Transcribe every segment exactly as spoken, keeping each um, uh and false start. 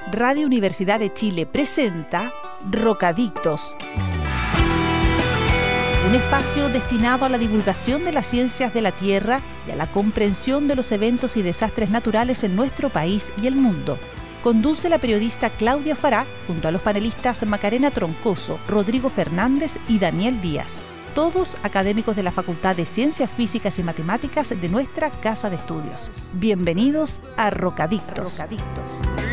Radio Universidad de Chile presenta Rocadictos, un espacio destinado a la divulgación de las ciencias de la Tierra y a la comprensión de los eventos y desastres naturales en nuestro país y el mundo. Conduce la periodista Claudia Fará junto a los panelistas Macarena Troncoso, Rodrigo Fernández y Daniel Díaz, todos académicos de la Facultad de Ciencias Físicas y Matemáticas de nuestra Casa de Estudios. Bienvenidos a Rocadictos. Rocadictos.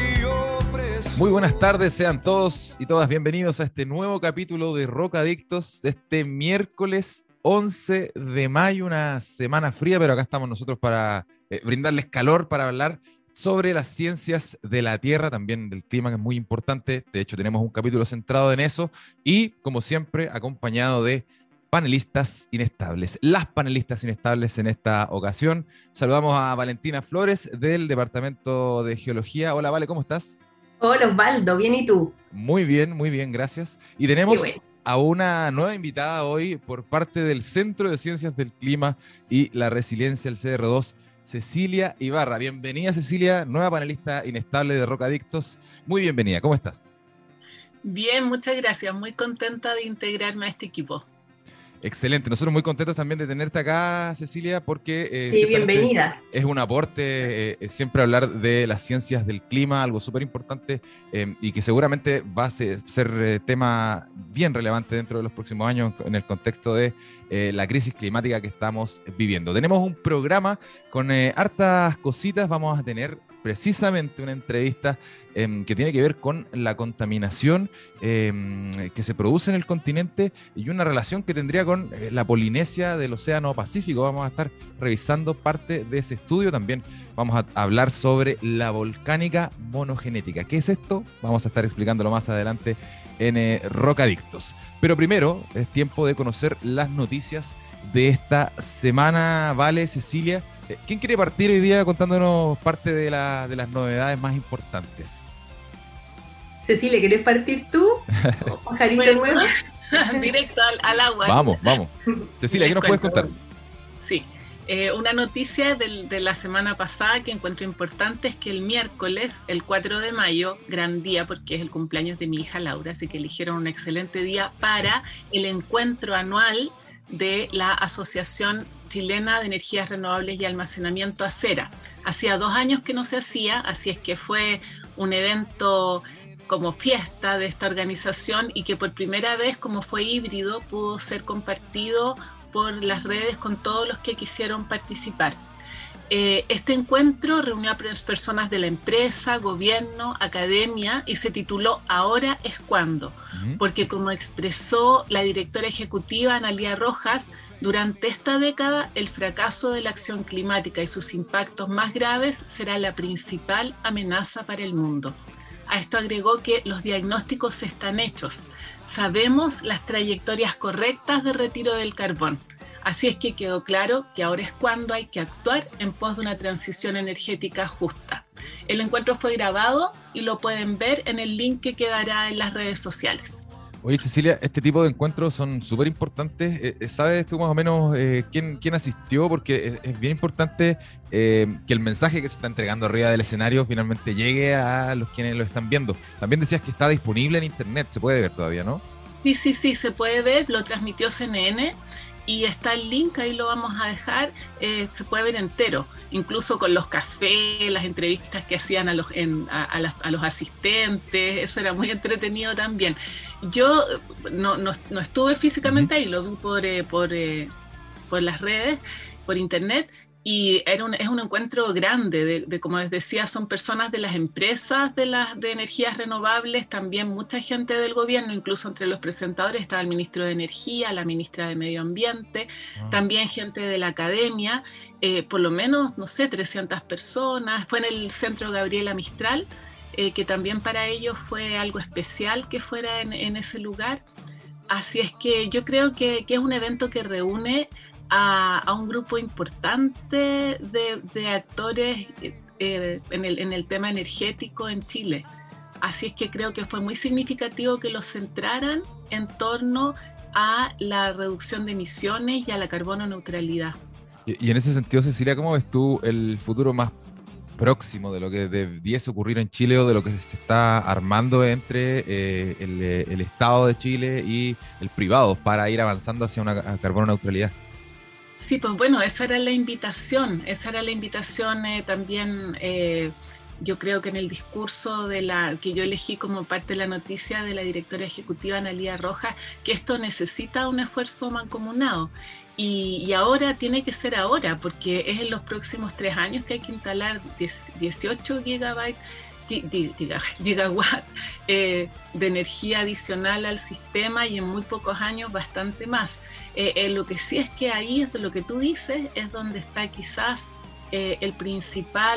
Muy buenas tardes, sean todos y todas bienvenidos a este nuevo capítulo de Rocadictos de este miércoles once de mayo, una semana fría, pero acá estamos nosotros para eh, brindarles calor, para hablar sobre las ciencias de la Tierra, también del clima, que es muy importante. De hecho, tenemos un capítulo centrado en eso y, como siempre, acompañado de panelistas inestables. Las panelistas inestables en esta ocasión. Saludamos a Valentina Flores del Departamento de Geología. Hola, Vale, ¿cómo estás? Hola, Osvaldo, ¿bien y tú? Muy bien, muy bien, gracias. Y tenemos bueno. a una nueva invitada hoy por parte del Centro de Ciencias del Clima y la Resiliencia, el C R dos, Cecilia Ibarra. Bienvenida, Cecilia, nueva panelista inestable de Rocadictos. Muy bienvenida, ¿cómo estás? Bien, muchas gracias. Muy contenta de integrarme a este equipo. Excelente, nosotros muy contentos también de tenerte acá, Cecilia, porque eh, sí, bienvenida. Es un aporte eh, siempre hablar de las ciencias del clima, algo súper importante eh, y que seguramente va a ser, ser eh, tema bien relevante dentro de los próximos años en el contexto de eh, la crisis climática que estamos viviendo. Tenemos un programa con eh, hartas cositas, vamos a tener precisamente una entrevista eh, que tiene que ver con la contaminación eh, que se produce en el continente y una relación que tendría con eh, la Polinesia del Océano Pacífico. Vamos a estar revisando parte de ese estudio. También vamos a hablar sobre la volcánica monogenética. ¿Qué es esto? Vamos a estar explicándolo más adelante en eh, Rocadictos. Pero primero es tiempo de conocer las noticias de esta semana. Vale, Cecilia, ¿quién quiere partir hoy día contándonos parte de, la, de las novedades más importantes? Cecilia, ¿querés partir tú? ¿Pajarito nuevo? Directo al, al agua. Vamos, vamos. Cecilia, ¿qué nos puedes contar? Sí, eh, una noticia del, de la semana pasada que encuentro importante es que el miércoles, el cuatro de mayo, gran día porque es el cumpleaños de mi hija Laura, así que eligieron un excelente día para el encuentro anual de la Asociación Chilena de Energías Renovables y Almacenamiento ACERA. Hacía dos años que no se hacía, así es que fue un evento como fiesta de esta organización y que por primera vez, como fue híbrido, pudo ser compartido por las redes con todos los que quisieron participar. Eh, este encuentro reunió a personas de la empresa, gobierno, academia y se tituló Ahora es cuando, uh-huh. porque como expresó la directora ejecutiva Analía Rojas, durante esta década el fracaso de la acción climática y sus impactos más graves será la principal amenaza para el mundo. A esto agregó que los diagnósticos están hechos, sabemos las trayectorias correctas de retiro del carbón. Así es que quedó claro que ahora es cuando hay que actuar en pos de una transición energética justa. El encuentro fue grabado y lo pueden ver en el link que quedará en las redes sociales. Oye, Cecilia, este tipo de encuentros son súper importantes. Eh, ¿Sabes tú más o menos eh, quién, quién asistió? Porque es, es bien importante eh, que el mensaje que se está entregando arriba del escenario finalmente llegue a los quienes lo están viendo. También decías que está disponible en internet, se puede ver todavía, ¿no? Sí, sí, sí, se puede ver, lo transmitió C N N. Y está el link, ahí lo vamos a dejar, eh, se puede ver entero, incluso con los cafés, las entrevistas que hacían a los, en, a, a, las, a los asistentes, eso era muy entretenido también. Yo no, no, no estuve físicamente ahí, lo vi por, eh, por, eh, por las redes, por internet, y era un, es un encuentro grande, de, de, como les decía, son personas de las empresas de, las, de energías renovables, también mucha gente del gobierno, incluso entre los presentadores estaba el ministro de Energía, la ministra de Medio Ambiente, ah. también gente de la academia, eh, por lo menos, no sé, trescientas personas, fue en el Centro Gabriela Mistral, eh, que también para ellos fue algo especial que fuera en, en ese lugar, así es que yo creo que, que es un evento que reúne A, a un grupo importante de, de actores eh, en, el, en el tema energético en Chile. Así es que creo que fue muy significativo que los centraran en torno a la reducción de emisiones y a la carbono neutralidad. Y, y en ese sentido, Cecilia, ¿cómo ves tú el futuro más próximo, de lo que debiese ocurrir en Chile o de lo que se está armando entre eh, el, el Estado de Chile y el privado para ir avanzando hacia una carbono neutralidad. Sí, pues bueno, esa era la invitación, esa era la invitación eh, también, eh, yo creo que en el discurso de la que yo elegí como parte de la noticia de la directora ejecutiva Analía Rojas, que esto necesita un esfuerzo mancomunado. Y, y ahora tiene que ser ahora, porque es en los próximos tres años que hay que instalar dieciocho gigabytes, gigawatts eh, de energía adicional al sistema y en muy pocos años bastante más. Eh, eh, lo que sí es que ahí es de lo que tú dices, es donde está quizás eh, el principal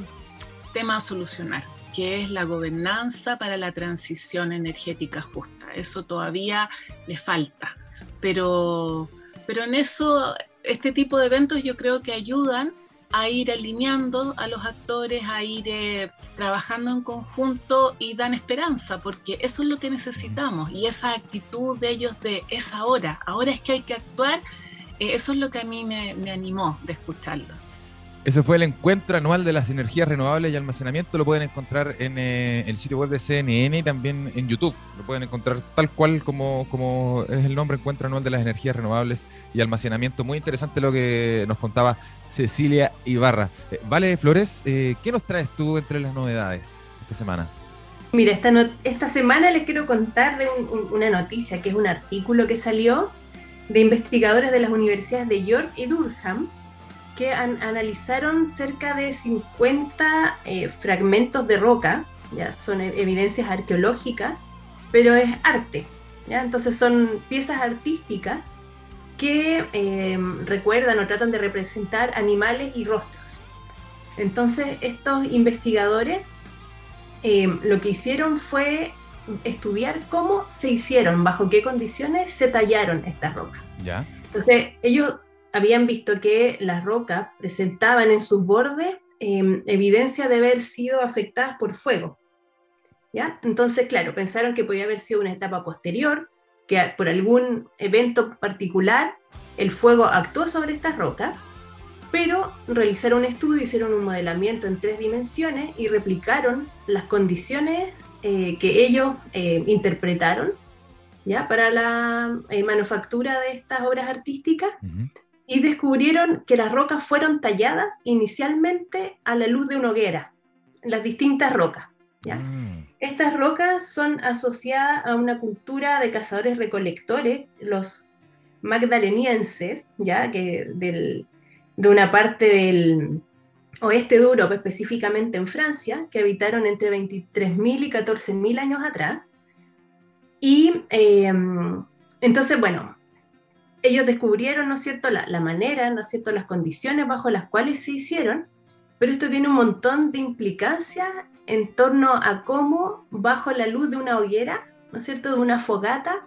tema a solucionar, que es la gobernanza para la transición energética justa. Eso todavía le falta, pero... Pero en eso, este tipo de eventos yo creo que ayudan a ir alineando a los actores, a ir eh, trabajando en conjunto y dan esperanza, porque eso es lo que necesitamos. Y esa actitud de ellos de es ahora, ahora es que hay que actuar, eh, eso es lo que a mí me, me animó de escucharlos. Ese fue el encuentro anual de las energías renovables y almacenamiento. Lo pueden encontrar en eh, el sitio web de C N N y también en YouTube. Lo pueden encontrar tal cual como, como es el nombre, Encuentro Anual de las Energías Renovables y Almacenamiento. Muy interesante lo que nos contaba Cecilia Ibarra. Eh, vale, Flores, eh, ¿qué nos traes tú entre las novedades esta semana? Mira, esta, no, esta semana les quiero contar de un, un, una noticia, que es un artículo que salió de investigadores de las universidades de York y Durham, que an, analizaron cerca de cincuenta eh, fragmentos de roca, ya son evidencias arqueológicas, pero es arte, ¿ya? Entonces son piezas artísticas que eh, recuerdan o tratan de representar animales y rostros. Entonces estos investigadores eh, lo que hicieron fue estudiar cómo se hicieron, bajo qué condiciones se tallaron estas rocas. ¿Ya? Entonces ellos habían visto que las rocas presentaban en sus bordes eh, evidencia de haber sido afectadas por fuego, ¿ya? Entonces, claro, pensaron que podía haber sido una etapa posterior, que por algún evento particular el fuego actuó sobre estas rocas, pero realizaron un estudio, hicieron un modelamiento en tres dimensiones y replicaron las condiciones eh, que ellos eh, interpretaron, ¿ya? Para la eh, manufactura de estas obras artísticas. Uh-huh. Y descubrieron que las rocas fueron talladas inicialmente a la luz de una hoguera, las distintas rocas, ¿ya? Mm. Estas rocas son asociadas a una cultura de cazadores-recolectores, los magdalenienses, ¿ya? Que del, de una parte del oeste de Europa, específicamente en Francia, que habitaron entre veintitrés mil y catorce mil años atrás. Y eh, entonces, bueno, ellos descubrieron, ¿no es cierto?, la, la manera, ¿no es cierto?, las condiciones bajo las cuales se hicieron, pero esto tiene un montón de implicancias en torno a cómo, bajo la luz de una hoguera, ¿no es cierto?, de una fogata,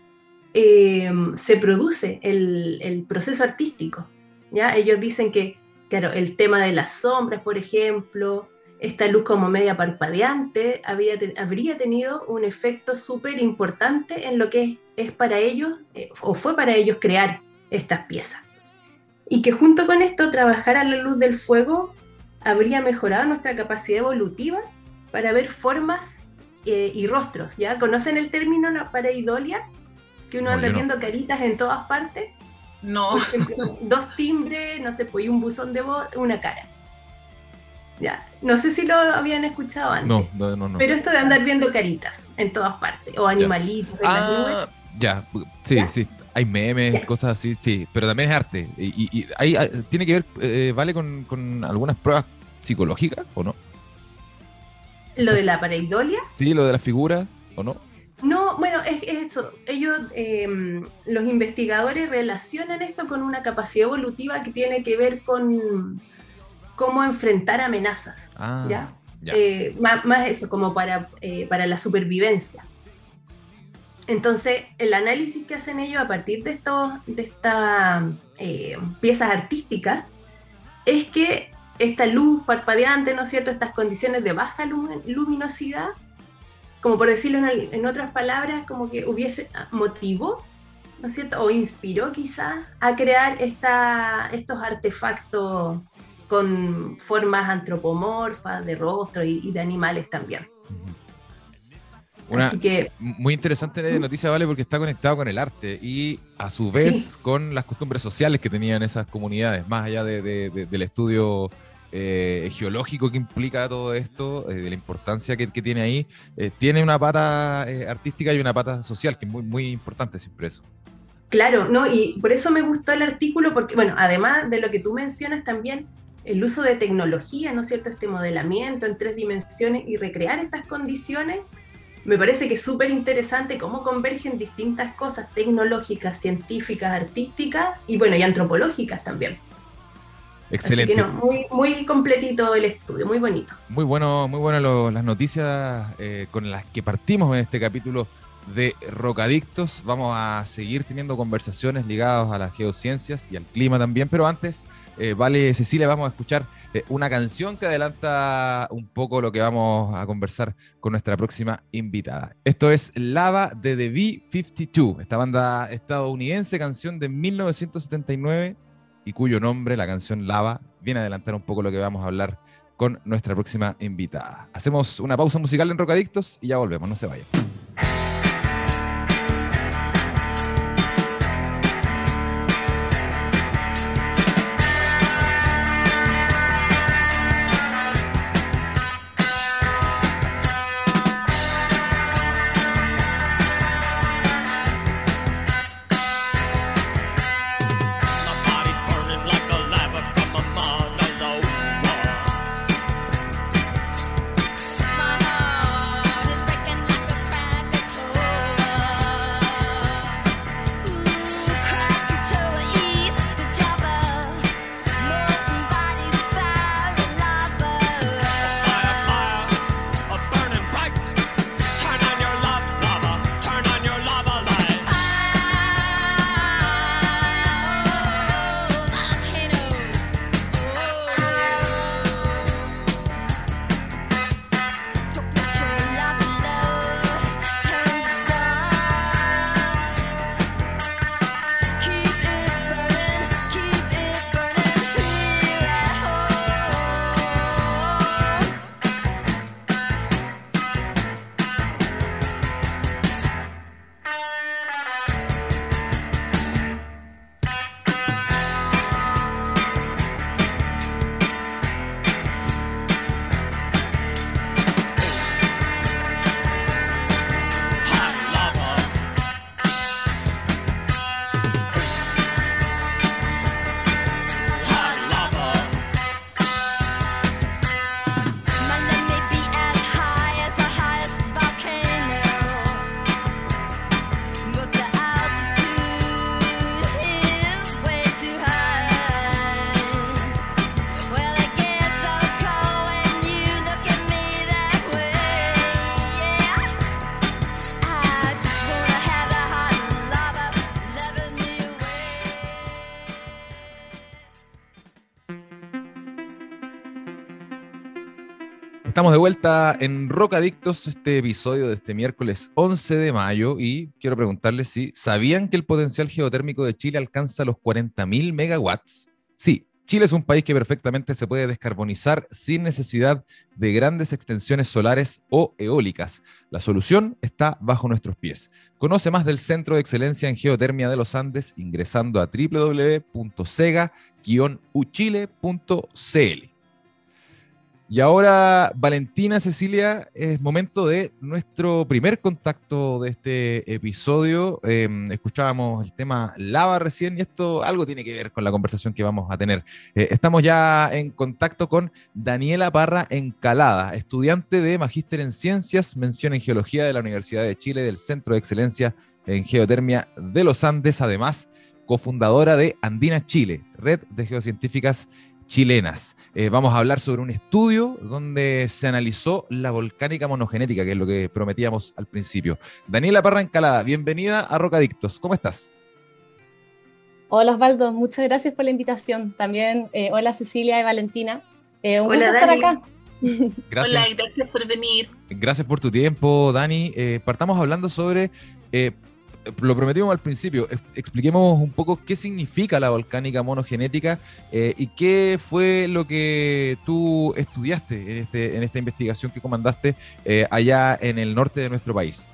eh, se produce el, el proceso artístico, ¿ya? Ellos dicen que, claro, el tema de las sombras, por ejemplo, esta luz como media parpadeante, había te, habría tenido un efecto súper importante en lo que es es para ellos, eh, o fue para ellos crear estas piezas. Y que junto con esto, trabajar a la luz del fuego habría mejorado nuestra capacidad evolutiva para ver formas eh, y rostros, ¿ya? ¿Conocen el término la pareidolia? Que uno no, anda viendo no. caritas en todas partes. No. Por ejemplo, dos timbres, no sé, pues un buzón de voz, una cara. Ya, no sé si lo habían escuchado antes. No, no, no. no. Pero esto de andar viendo caritas en todas partes, o animalitos ya. en ah, las nubes. Ya, sí, ¿Ya? sí. Hay memes, ya. cosas así, sí, pero también es arte. Y, y, y hay, tiene que ver, eh, ¿vale? Con, con algunas pruebas psicológicas, ¿o no? ¿Lo de la pareidolia? Sí, lo de la figura, ¿o no? No, bueno, es, es eso. Ellos, eh, los investigadores relacionan esto con una capacidad evolutiva que tiene que ver con cómo enfrentar amenazas, ah, ¿ya? ya. Eh, más, más eso, como para, eh, para la supervivencia. Entonces, el análisis que hacen ellos a partir de, estos, de estas eh, piezas artísticas es que esta luz parpadeante, ¿no es cierto?, estas condiciones de baja luminosidad, como por decirlo en, en otras palabras, como que hubiese motivó, ¿no es cierto?, o inspiró quizás a crear esta, estos artefactos con formas antropomorfas de rostro y, y de animales también. Una Así que, muy interesante noticia, Vale, porque está conectado con el arte y a su vez sí. con las costumbres sociales que tenían esas comunidades, más allá de, de, de, del estudio eh, geológico que implica todo esto, eh, de la importancia que, que tiene ahí. Eh, tiene una pata eh, artística y una pata social, que es muy, muy importante siempre eso. Claro, no, y por eso me gustó el artículo, porque, bueno, además de lo que tú mencionas también, el uso de tecnología, ¿no es cierto?, este modelamiento en tres dimensiones y recrear estas condiciones, me parece que es súper interesante cómo convergen distintas cosas tecnológicas, científicas, artísticas y bueno, y antropológicas también. Excelente. Así que no, muy, muy completito el estudio, muy bonito. Muy bueno, muy buenas lo, las noticias eh, con las que partimos en este capítulo de Rocadictos. Vamos a seguir teniendo conversaciones ligadas a las geociencias y al clima también, pero antes, eh, Vale, Cecilia, vamos a escuchar eh, una canción que adelanta un poco lo que vamos a conversar con nuestra próxima invitada. Esto es Lava de The B cincuenta y dos, esta banda estadounidense, canción de mil novecientos setenta y nueve y cuyo nombre, la canción Lava, viene a adelantar un poco lo que vamos a hablar con nuestra próxima invitada. Hacemos una pausa musical en Rocadictos y ya volvemos, no se vayan. Estamos de vuelta en Rocadictos, este episodio de este miércoles once de mayo, y quiero preguntarles si sabían que el potencial geotérmico de Chile alcanza los cuarenta mil megawatts. Sí, Chile es un país que perfectamente se puede descarbonizar sin necesidad de grandes extensiones solares o eólicas. La solución está bajo nuestros pies. Conoce más del Centro de Excelencia en Geotermia de los Andes ingresando a doble u doble u doble u punto sega guion u chile punto c l. Y ahora, Valentina, Cecilia, es momento de nuestro primer contacto de este episodio. Eh, escuchábamos el tema lava recién y esto algo tiene que ver con la conversación que vamos a tener. Eh, estamos ya en contacto con Daniela Parra Encalada, estudiante de Magíster en Ciencias, mención en Geología de la Universidad de Chile, del Centro de Excelencia en Geotermia de los Andes, además cofundadora de Andina Chile, red de geocientíficas chilenas. Eh, vamos a hablar sobre un estudio donde se analizó la volcánica monogenética, que es lo que prometíamos al principio. Daniela Parra Encalada, bienvenida a Rocadictos. ¿Cómo estás? Hola Osvaldo, muchas gracias por la invitación. También, eh, hola Cecilia y Valentina. Eh, un hola, gusto estar Dani. acá. Gracias. Hola y gracias por venir. Gracias por tu tiempo, Dani. Eh, partamos hablando sobre... Eh, lo prometimos al principio, expliquemos un poco qué significa la volcánica monogenética eh, y qué fue lo que tú estudiaste en, este, en esta investigación que comandaste eh, allá en el norte de nuestro país.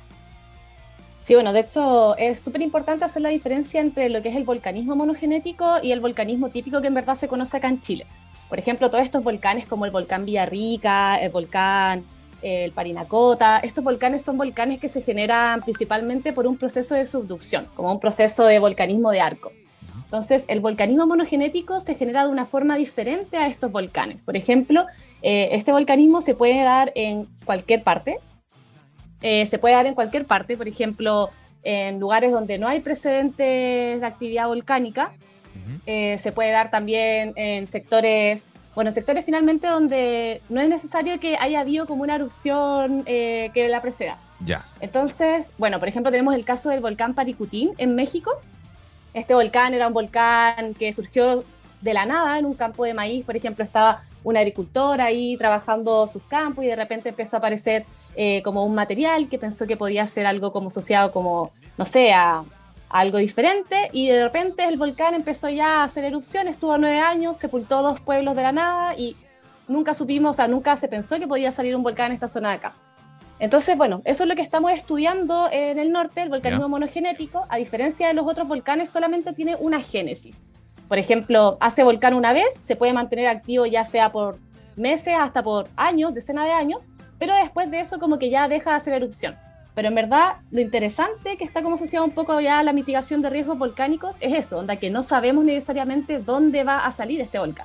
Sí, bueno, de hecho es súper importante hacer la diferencia entre lo que es el volcanismo monogenético y el volcanismo típico que en verdad se conoce acá en Chile. Por ejemplo, todos estos volcanes como el volcán Villarrica, el volcán eh, el Parinacota, estos volcanes son volcanes que se generan principalmente por un proceso de subducción, como un proceso de volcanismo de arco. Entonces, el volcanismo monogenético se genera de una forma diferente a estos volcanes. Por ejemplo, eh, este volcanismo se puede dar en cualquier parte, Eh, se puede dar en cualquier parte, por ejemplo, en lugares donde no hay precedentes de actividad volcánica, uh-huh. eh, se puede dar también en sectores, bueno, sectores finalmente donde no es necesario que haya habido como una erupción eh, que la preceda. Ya. Entonces, bueno, por ejemplo, tenemos el caso del volcán Paricutín en México. Este volcán era un volcán que surgió de la nada en un campo de maíz. Por ejemplo, estaba un agricultor ahí trabajando sus campos y de repente empezó a aparecer eh, como un material que pensó que podía ser algo como asociado como, no sé, a, a algo diferente, y de repente el volcán empezó ya a hacer erupción, estuvo nueve años, sepultó dos pueblos de la nada y nunca supimos, o sea, nunca se pensó que podía salir un volcán en esta zona de acá. Entonces, bueno, eso es lo que estamos estudiando en el norte, el volcanismo yeah. monogenético. A diferencia de los otros volcanes, solamente tiene una génesis. Por ejemplo, hace volcán una vez, se puede mantener activo ya sea por meses hasta por años, decenas de años, pero después de eso como que ya deja de hacer erupción. Pero en verdad, lo interesante que está como asociado un poco ya a la mitigación de riesgos volcánicos es eso, onda que no sabemos necesariamente dónde va a salir este volcán.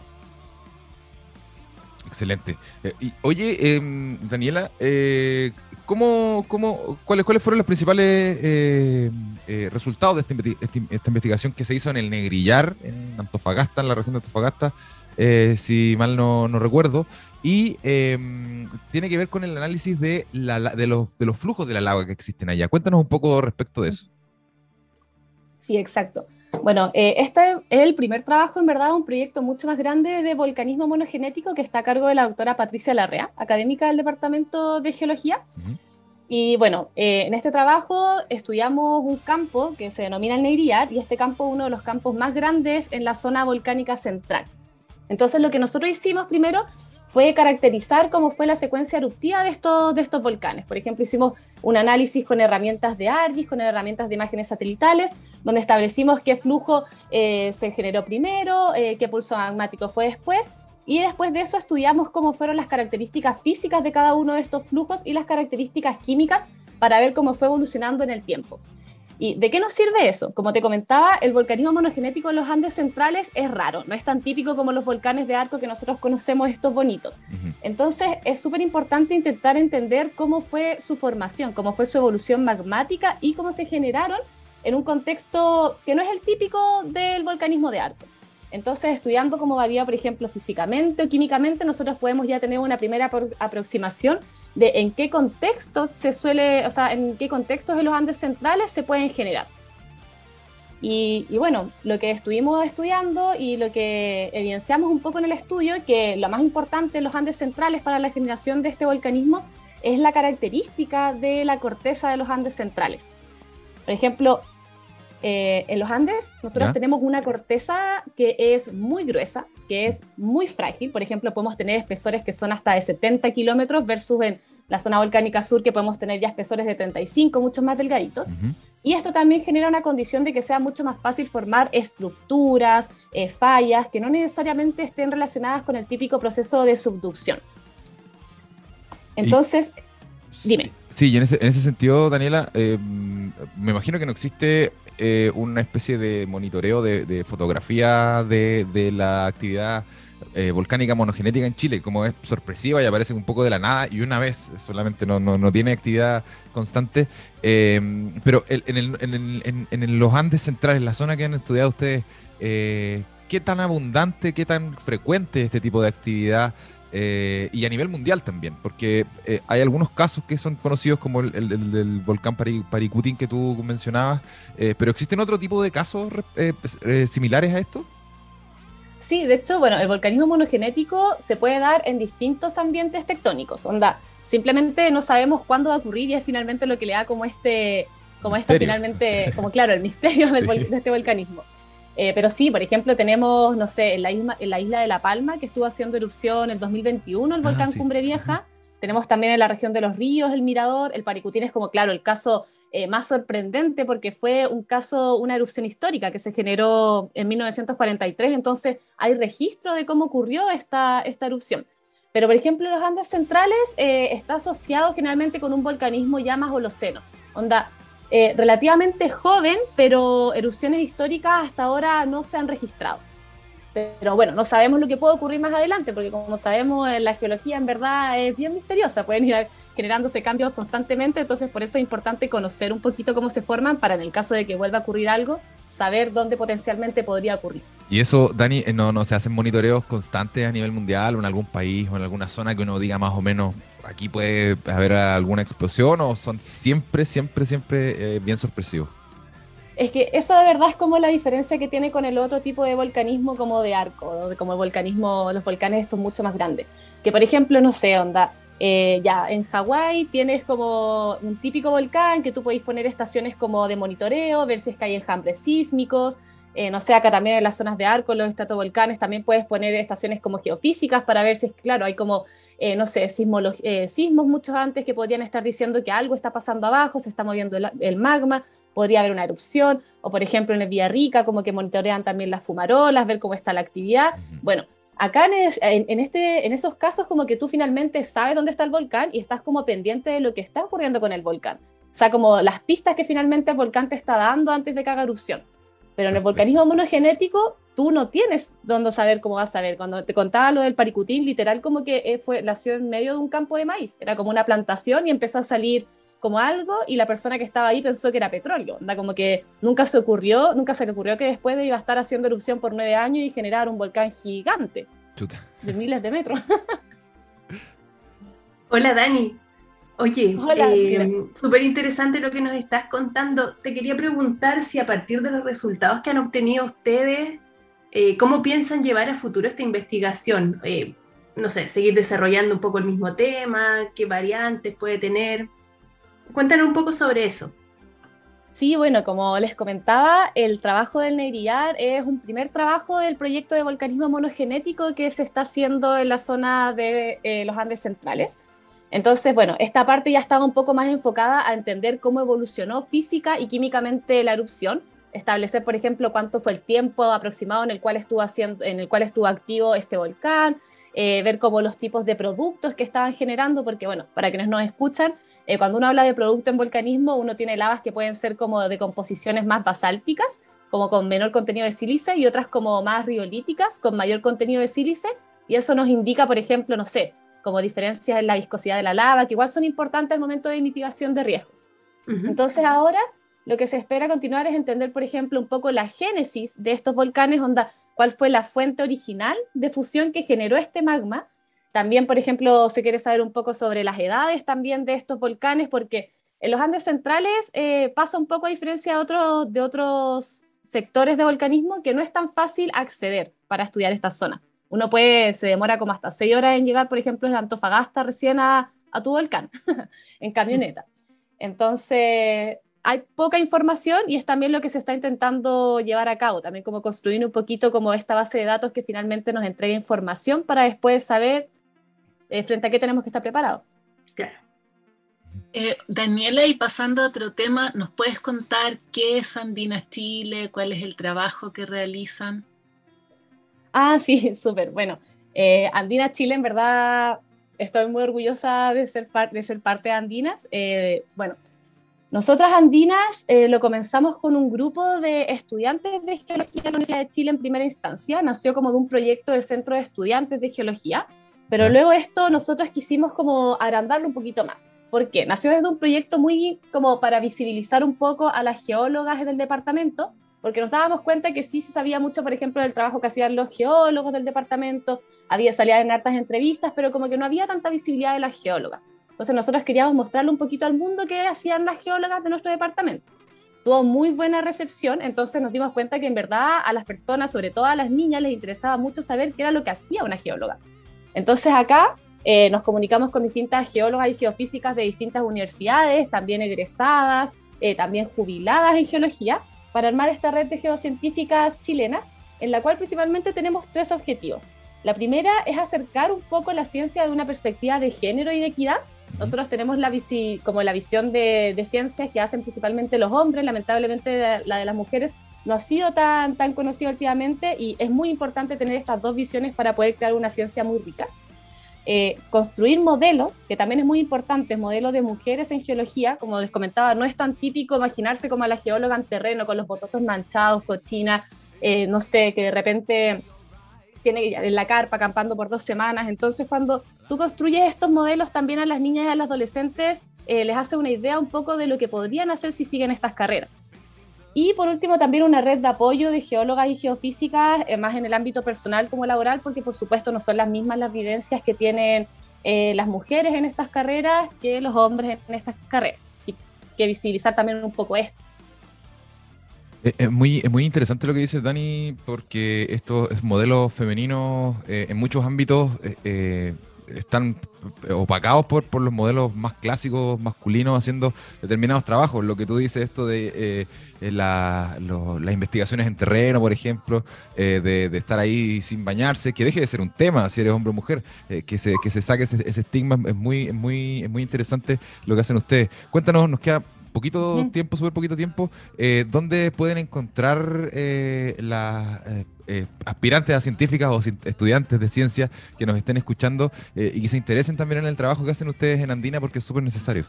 Excelente. Eh, y, oye, eh, Daniela, eh, ¿cómo, cómo, cuáles, ¿cuáles fueron los principales eh, eh, resultados de esta, investi- esta investigación que se hizo en el Negrillar, en Antofagasta, en la región de Antofagasta, eh, si mal no, no recuerdo? Y eh, tiene que ver con el análisis de, la, de, los, de los flujos de la lava que existen allá. Cuéntanos un poco respecto de eso. Sí, exacto. Bueno, eh, este es el primer trabajo, en verdad, un proyecto mucho más grande de volcanismo monogenético que está a cargo de la doctora Patricia Larrea, académica del Departamento de Geología. Uh-huh. Y bueno, eh, en este trabajo estudiamos un campo que se denomina el Negrillar, y este campo es uno de los campos más grandes en la zona volcánica central. Entonces, lo que nosotros hicimos primero fue caracterizar cómo fue la secuencia eruptiva de estos, de estos volcanes. Por ejemplo, hicimos un análisis con herramientas de ARGIS, con herramientas de imágenes satelitales, donde establecimos qué flujo eh, se generó primero, eh, qué pulso magmático fue después, y después de eso estudiamos cómo fueron las características físicas de cada uno de estos flujos y las características químicas para ver cómo fue evolucionando en el tiempo. ¿Y de qué nos sirve eso? Como te comentaba, el volcanismo monogenético en los Andes centrales es raro, no es tan típico como los volcanes de arco que nosotros conocemos, estos bonitos. Uh-huh. Entonces es súper importante intentar entender cómo fue su formación, cómo fue su evolución magmática y cómo se generaron en un contexto que no es el típico del volcanismo de arco. Entonces, estudiando cómo varía, por ejemplo, físicamente o químicamente, nosotros podemos ya tener una primera apro- aproximación de en qué contextos se suele, o sea, en qué contextos de los Andes centrales se pueden generar. Y, y bueno, lo que estuvimos estudiando y lo que evidenciamos un poco en el estudio, que lo más importante en los Andes centrales para la generación de este volcanismo es la característica de la corteza de los Andes centrales. Por ejemplo, eh, en los Andes nosotros ¿Ya? tenemos una corteza que es muy gruesa, que es muy frágil. Por ejemplo, podemos tener espesores que son hasta de setenta kilómetros versus en la zona volcánica sur que podemos tener ya espesores de treinta y cinco, muchos más delgaditos. Uh-huh. Y esto también genera una condición de que sea mucho más fácil formar estructuras, eh, fallas, que no necesariamente estén relacionadas con el típico proceso de subducción. Entonces, y, dime. Sí, y en ese, en ese sentido, Daniela, eh, me imagino que no existe eh, una especie de monitoreo, de, de fotografía de, de la actividad eh, volcánica monogenética en Chile, como es sorpresiva y aparece un poco de la nada y una vez, solamente no, no, no tiene actividad constante. Eh, pero el, en, el, en, el, en, en los Andes centrales, la zona que han estudiado ustedes, eh, ¿qué tan abundante, qué tan frecuente es este tipo de actividad? Eh, y a nivel mundial también, porque eh, hay algunos casos que son conocidos como el, el, el del volcán Pari, Paricutín que tú mencionabas, eh, pero ¿existen otro tipo de casos eh, eh, similares a esto? Sí, de hecho, bueno, el volcanismo monogenético se puede dar en distintos ambientes tectónicos, onda, simplemente no sabemos cuándo va a ocurrir y es finalmente lo que le da como este, como esta finalmente, como claro, el misterio del, sí. de este volcanismo. Eh, pero sí, por ejemplo, tenemos, no sé, en la, isla, en la isla de La Palma, que estuvo haciendo erupción en el dos mil veintiuno, el volcán ah, sí. Cumbre Vieja. Uh-huh. Tenemos también en la región de Los Ríos, el Mirador. El Paricutín es como, claro, el caso eh, más sorprendente porque fue un caso, una erupción histórica que se generó en mil novecientos cuarenta y tres, entonces hay registro de cómo ocurrió esta, esta erupción. Pero, por ejemplo, los Andes centrales eh, está asociado generalmente con un volcanismo ya más holoceno, onda eh, relativamente joven, pero erupciones históricas hasta ahora no se han registrado. Pero bueno, no sabemos lo que puede ocurrir más adelante, porque como sabemos, la geología en verdad es bien misteriosa, pueden ir generándose cambios constantemente, entonces por eso es importante conocer un poquito cómo se forman para en el caso de que vuelva a ocurrir algo, saber dónde potencialmente podría ocurrir. Y eso, Dani, ¿no, no se hacen monitoreos constantes a nivel mundial o en algún país o en alguna zona que uno diga más o menos aquí puede haber alguna explosión o son siempre, siempre, siempre eh, bien sorpresivos? Es que eso de verdad es como la diferencia que tiene con el otro tipo de volcanismo como de arco, como el volcanismo, los volcanes estos mucho más grandes. Que por ejemplo, no sé, onda, eh, ya en Hawái tienes como un típico volcán que tú podéis poner estaciones como de monitoreo, ver si es que hay enjambres sísmicos. Eh, no sé, acá también en las zonas de arco, los estratovolcanes, también puedes poner estaciones como geofísicas para ver si es, claro, hay como, eh, no sé, eh, sismos muchos antes que podrían estar diciendo que algo está pasando abajo, se está moviendo el, el magma, podría haber una erupción, o por ejemplo en el Villarrica, como que monitorean también las fumarolas, ver cómo está la actividad. Uh-huh. Bueno, acá en, es, en, en, este, en esos casos como que tú finalmente sabes dónde está el volcán y estás como pendiente de lo que está ocurriendo con el volcán. O sea, como las pistas que finalmente el volcán te está dando antes de que haga erupción. Pero en el volcanismo monogenético, tú no tienes dónde saber cómo vas a ver. Cuando te contaba lo del Paricutín, literal como que fue, nació en medio de un campo de maíz. Era como una plantación y empezó a salir como algo y la persona que estaba ahí pensó que era petróleo. Onda, como que nunca se ocurrió, nunca se le ocurrió que después iba a estar haciendo erupción por nueve años y generar un volcán gigante. Chuta. De miles de metros. Hola, Dani. Oye, eh, súper interesante lo que nos estás contando. Te quería preguntar si a partir de los resultados que han obtenido ustedes, eh, ¿cómo piensan llevar a futuro esta investigación? Eh, no sé, seguir desarrollando un poco el mismo tema, qué variantes puede tener. Cuéntanos un poco sobre eso. Sí, bueno, como les comentaba, el trabajo del Negrillar es un primer trabajo del proyecto de volcanismo monogenético que se está haciendo en la zona de eh, los Andes centrales. Entonces, bueno, esta parte ya estaba un poco más enfocada a entender cómo evolucionó física y químicamente la erupción, establecer, por ejemplo, cuánto fue el tiempo aproximado en el cual estuvo, haciendo, en el cual estuvo activo este volcán, eh, ver cómo los tipos de productos que estaban generando, porque, bueno, para quienes nos escuchan, eh, cuando uno habla de producto en volcanismo, uno tiene lavas que pueden ser como de composiciones más basálticas, como con menor contenido de sílice, y otras como más riolíticas, con mayor contenido de sílice, y eso nos indica, por ejemplo, no sé, como diferencias en la viscosidad de la lava, que igual son importantes al momento de mitigación de riesgos. Uh-huh. Entonces ahora lo que se espera continuar es entender, por ejemplo, un poco la génesis de estos volcanes, onda, cuál fue la fuente original de fusión que generó este magma. También, por ejemplo, se quiere saber un poco sobre las edades también de estos volcanes, porque en los Andes centrales eh, pasa un poco a diferencia de, otro, de otros sectores de volcanismo que no es tan fácil acceder para estudiar esta zona. Uno puede, se demora como hasta seis horas en llegar, por ejemplo, desde Antofagasta recién a, a tu volcán, en camioneta. Entonces, hay poca información y es también lo que se está intentando llevar a cabo, también como construir un poquito como esta base de datos que finalmente nos entrega información para después saber eh, frente a qué tenemos que estar preparados. Claro. Eh, Daniela, y pasando a otro tema, ¿nos puedes contar qué es Andinas Chile? ¿Cuál es el trabajo que realizan? Ah, sí, súper. Bueno, eh, Andinas Chile, en verdad, estoy muy orgullosa de ser, par de ser parte de Andinas. Eh, bueno, nosotras Andinas eh, lo comenzamos con un grupo de estudiantes de geología de la Universidad de Chile en primera instancia. Nació como de un proyecto del Centro de Estudiantes de Geología, pero luego esto nosotros quisimos como agrandarlo un poquito más. ¿Por qué? Nació desde un proyecto muy como para visibilizar un poco a las geólogas del departamento, porque nos dábamos cuenta que sí se sabía mucho, por ejemplo, del trabajo que hacían los geólogos del departamento, había salido en hartas entrevistas, pero como que no había tanta visibilidad de las geólogas. Entonces nosotros queríamos mostrarle un poquito al mundo qué hacían las geólogas de nuestro departamento. Tuvo muy buena recepción, entonces nos dimos cuenta que en verdad a las personas, sobre todo a las niñas, les interesaba mucho saber qué era lo que hacía una geóloga. Entonces acá eh, nos comunicamos con distintas geólogas y geofísicas de distintas universidades, también egresadas, eh, también jubiladas en geología, para armar esta red de geocientíficas chilenas, en la cual principalmente tenemos tres objetivos. La primera es acercar un poco la ciencia de una perspectiva de género y de equidad. Nosotros tenemos la visi, como la visión de, de ciencias que hacen principalmente los hombres, lamentablemente la de las mujeres no ha sido tan, tan conocida últimamente, y es muy importante tener estas dos visiones para poder crear una ciencia muy rica. Eh, construir modelos, que también es muy importante, modelos de mujeres en geología, como les comentaba, no es tan típico imaginarse como a la geóloga en terreno con los bototos manchados, cochina, eh, no sé, que de repente tiene en la carpa acampando por dos semanas. Entonces, cuando tú construyes estos modelos también a las niñas y a los adolescentes, eh, les hace una idea un poco de lo que podrían hacer si siguen estas carreras. Y por último, también una red de apoyo de geólogas y geofísicas, eh, más en el ámbito personal como laboral, porque por supuesto no son las mismas las vivencias que tienen eh, las mujeres en estas carreras que los hombres en estas carreras. Así que visibilizar también un poco esto. Es muy, es muy interesante lo que dices, Dani, porque estos modelos femeninos eh, en muchos ámbitos eh, eh, están opacados por, por los modelos más clásicos masculinos haciendo determinados trabajos. Lo que tú dices, esto de eh, la, lo, las investigaciones en terreno, por ejemplo, eh, de, de estar ahí sin bañarse, que deje de ser un tema si eres hombre o mujer, eh, que, se, que se saque ese, ese estigma. Es muy, es, muy, es muy interesante lo que hacen ustedes. Cuéntanos, nos queda poquito uh-huh. tiempo, súper poquito tiempo, eh, ¿dónde pueden encontrar eh, las eh, eh, aspirantes a científicas o estudiantes de ciencia que nos estén escuchando eh, y que se interesen también en el trabajo que hacen ustedes en Andina, porque es súper necesario?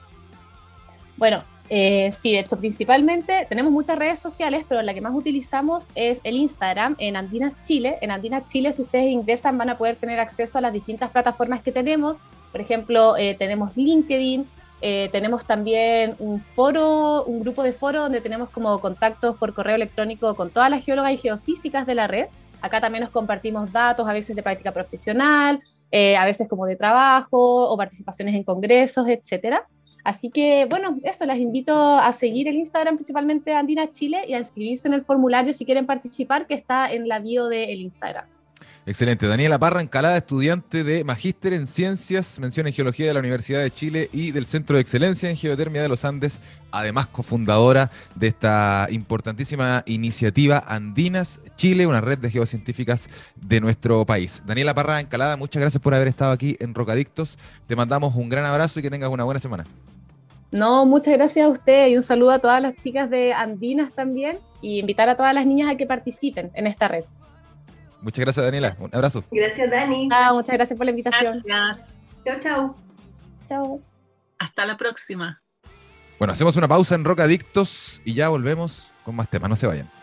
Bueno, eh, sí, de hecho, principalmente tenemos muchas redes sociales, pero la que más utilizamos es el Instagram, en Andinas Chile. En Andinas Chile, si ustedes ingresan, van a poder tener acceso a las distintas plataformas que tenemos. Por ejemplo, eh, tenemos LinkedIn. Eh, tenemos también un foro, un grupo de foro donde tenemos como contactos por correo electrónico con todas las geólogas y geofísicas de la red. Acá también nos compartimos datos, a veces de práctica profesional, eh, a veces como de trabajo o participaciones en congresos, etcétera. Así que, bueno, eso, las invito a seguir el Instagram, principalmente Andina Chile, y a inscribirse en el formulario si quieren participar, que está en la bio del Instagram. Excelente. Daniela Parra Encalada, estudiante de Magíster en Ciencias, mención en Geología de la Universidad de Chile y del Centro de Excelencia en Geotermia de los Andes, además cofundadora de esta importantísima iniciativa Andinas Chile, una red de geocientíficas de nuestro país. Daniela Parra Encalada, muchas gracias por haber estado aquí en Rocadictos. Te mandamos un gran abrazo y que tengas una buena semana. No, muchas gracias a usted y un saludo a todas las chicas de Andinas también, y invitar a todas las niñas a que participen en esta red. Muchas gracias, Daniela. Un abrazo. Gracias, Dani. Ah, muchas gracias por la invitación. Gracias. Chao, chao. Chao. Hasta la próxima. Bueno, hacemos una pausa en Rocadictos y ya volvemos con más temas. No se vayan.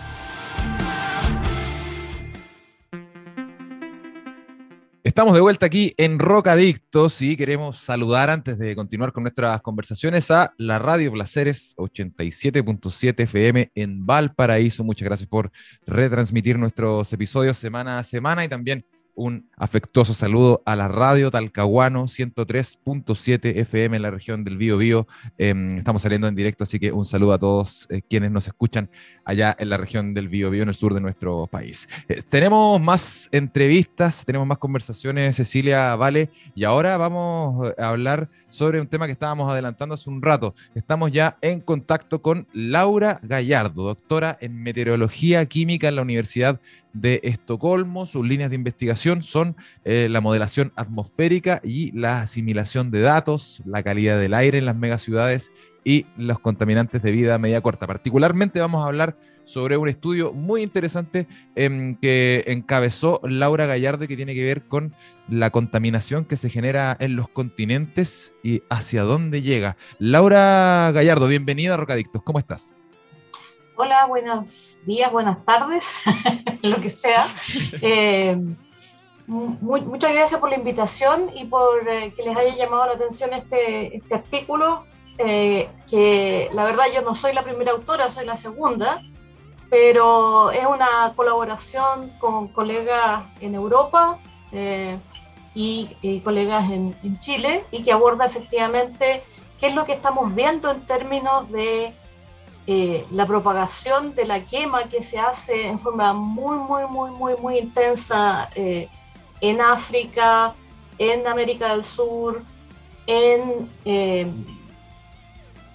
Estamos de vuelta aquí en Rocadictos y queremos saludar, antes de continuar con nuestras conversaciones, a la Radio Placeres ochenta y siete punto siete F M en Valparaíso. Muchas gracias por retransmitir nuestros episodios semana a semana, y también un afectuoso saludo a la Radio Talcahuano ciento tres punto siete F M en la región del Bío Bío. Eh, estamos saliendo en directo, así que un saludo a todos eh, quienes nos escuchan allá en la región del Bío Bío, en el sur de nuestro país. Eh, tenemos más entrevistas, tenemos más conversaciones, Cecilia, Vale, y ahora vamos a hablar sobre un tema que estábamos adelantando hace un rato. Estamos ya en contacto con Laura Gallardo, doctora en Meteorología Química en la Universidad de Estocolmo. Sus líneas de investigación son eh, la modelación atmosférica y la asimilación de datos, la calidad del aire en las megaciudades y los contaminantes de vida media corta. Particularmente vamos a hablar sobre un estudio muy interesante eh, que encabezó Laura Gallardo, que tiene que ver con la contaminación que se genera en los continentes y hacia dónde llega. Laura Gallardo, bienvenida a Rocadictos, ¿cómo estás? Hola, buenos días, buenas tardes, lo que sea. Eh, muy, muchas gracias por la invitación y por eh, que les haya llamado la atención este, este artículo, eh, que la verdad yo no soy la primera autora, soy la segunda, pero es una colaboración con colegas en Europa eh, y, y colegas en, en Chile, y que aborda efectivamente qué es lo que estamos viendo en términos de Eh, la propagación de la quema que se hace en forma muy, muy, muy, muy, muy intensa eh, en África, en América del Sur, en eh,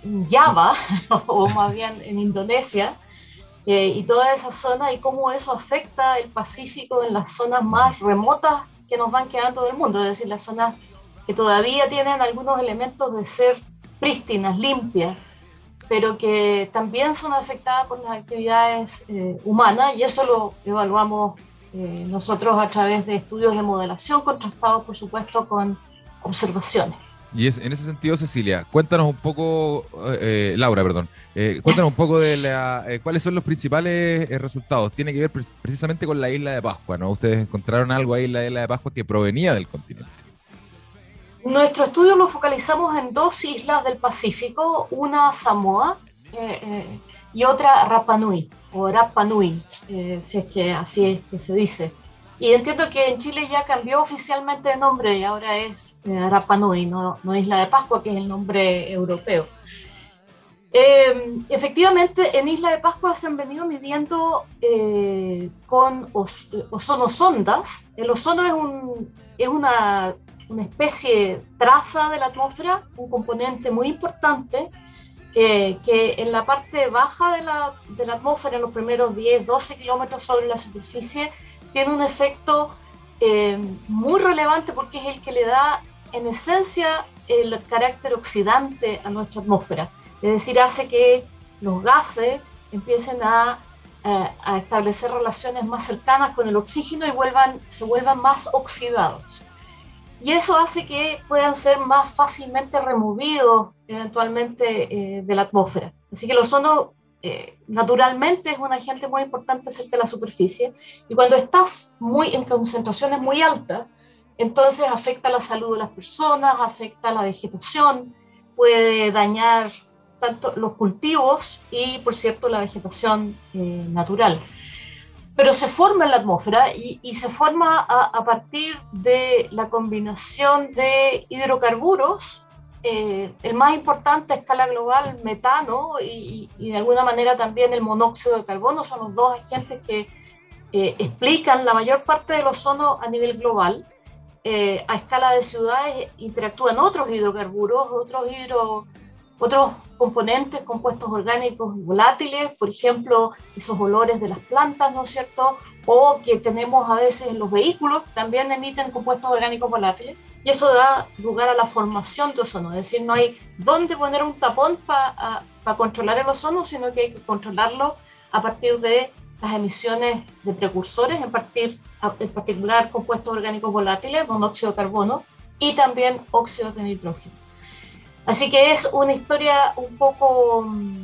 en Java, o más bien en Indonesia, eh, y toda esa zona, y cómo eso afecta el Pacífico en las zonas más remotas que nos van quedando del mundo, es decir, las zonas que todavía tienen algunos elementos de ser prístinas, limpias, pero que también son afectadas por las actividades eh, humanas, y eso lo evaluamos eh, nosotros a través de estudios de modelación contrastados, por supuesto, con observaciones. Y es, en ese sentido, Cecilia, cuéntanos un poco, eh, Laura, perdón, eh, cuéntanos un poco de la, eh, cuáles son los principales eh, resultados. Tiene que ver pre precisamente con la isla de Pascua, ¿no? Ustedes encontraron algo ahí en la isla de Pascua que provenía del continente. Nuestro estudio lo focalizamos en dos islas del Pacífico, una Samoa eh, eh, y otra Rapa Nui, o Rapa Nui, eh, si es que así es que se dice. Y entiendo que en Chile ya cambió oficialmente de nombre y ahora es eh, Rapa Nui, no, no Isla de Pascua, que es el nombre europeo. Eh, efectivamente, en Isla de Pascua se han venido midiendo eh, con os, ozonosondas. El ozono es, un, es una, una especie traza de la atmósfera, un componente muy importante, que, que en la parte baja de la, de la atmósfera, en los primeros diez, doce kilómetros sobre la superficie, tiene un efecto eh, muy relevante porque es el que le da, en esencia, el carácter oxidante a nuestra atmósfera. Es decir, hace que los gases empiecen a, a, a establecer relaciones más cercanas con el oxígeno y vuelvan, se vuelvan más oxidados. Y eso hace que puedan ser más fácilmente removidos eventualmente eh, de la atmósfera. Así que el ozono eh, naturalmente es un agente muy importante cerca de la superficie, y cuando estás muy, en concentraciones muy altas, entonces afecta la salud de las personas, afecta la vegetación, puede dañar tanto los cultivos y, por cierto, la vegetación eh, natural. Pero se forma en la atmósfera y, y se forma a, a partir de la combinación de hidrocarburos, eh, el más importante a escala global, metano, y, y de alguna manera también el monóxido de carbono. Son los dos agentes que eh, explican la mayor parte del ozono a nivel global. Eh, a escala de ciudades interactúan otros hidrocarburos, otros hidro Otros componentes, compuestos orgánicos volátiles, por ejemplo, esos olores de las plantas, ¿no es cierto? O que tenemos a veces en los vehículos, también emiten compuestos orgánicos volátiles, y eso da lugar a la formación de ozono. Es decir, no hay dónde poner un tapón para pa controlar el ozono, sino que hay que controlarlo a partir de las emisiones de precursores, en, partir, en particular compuestos orgánicos volátiles, monóxido de carbono, y también óxidos de nitrógeno. Así que es una historia un poco,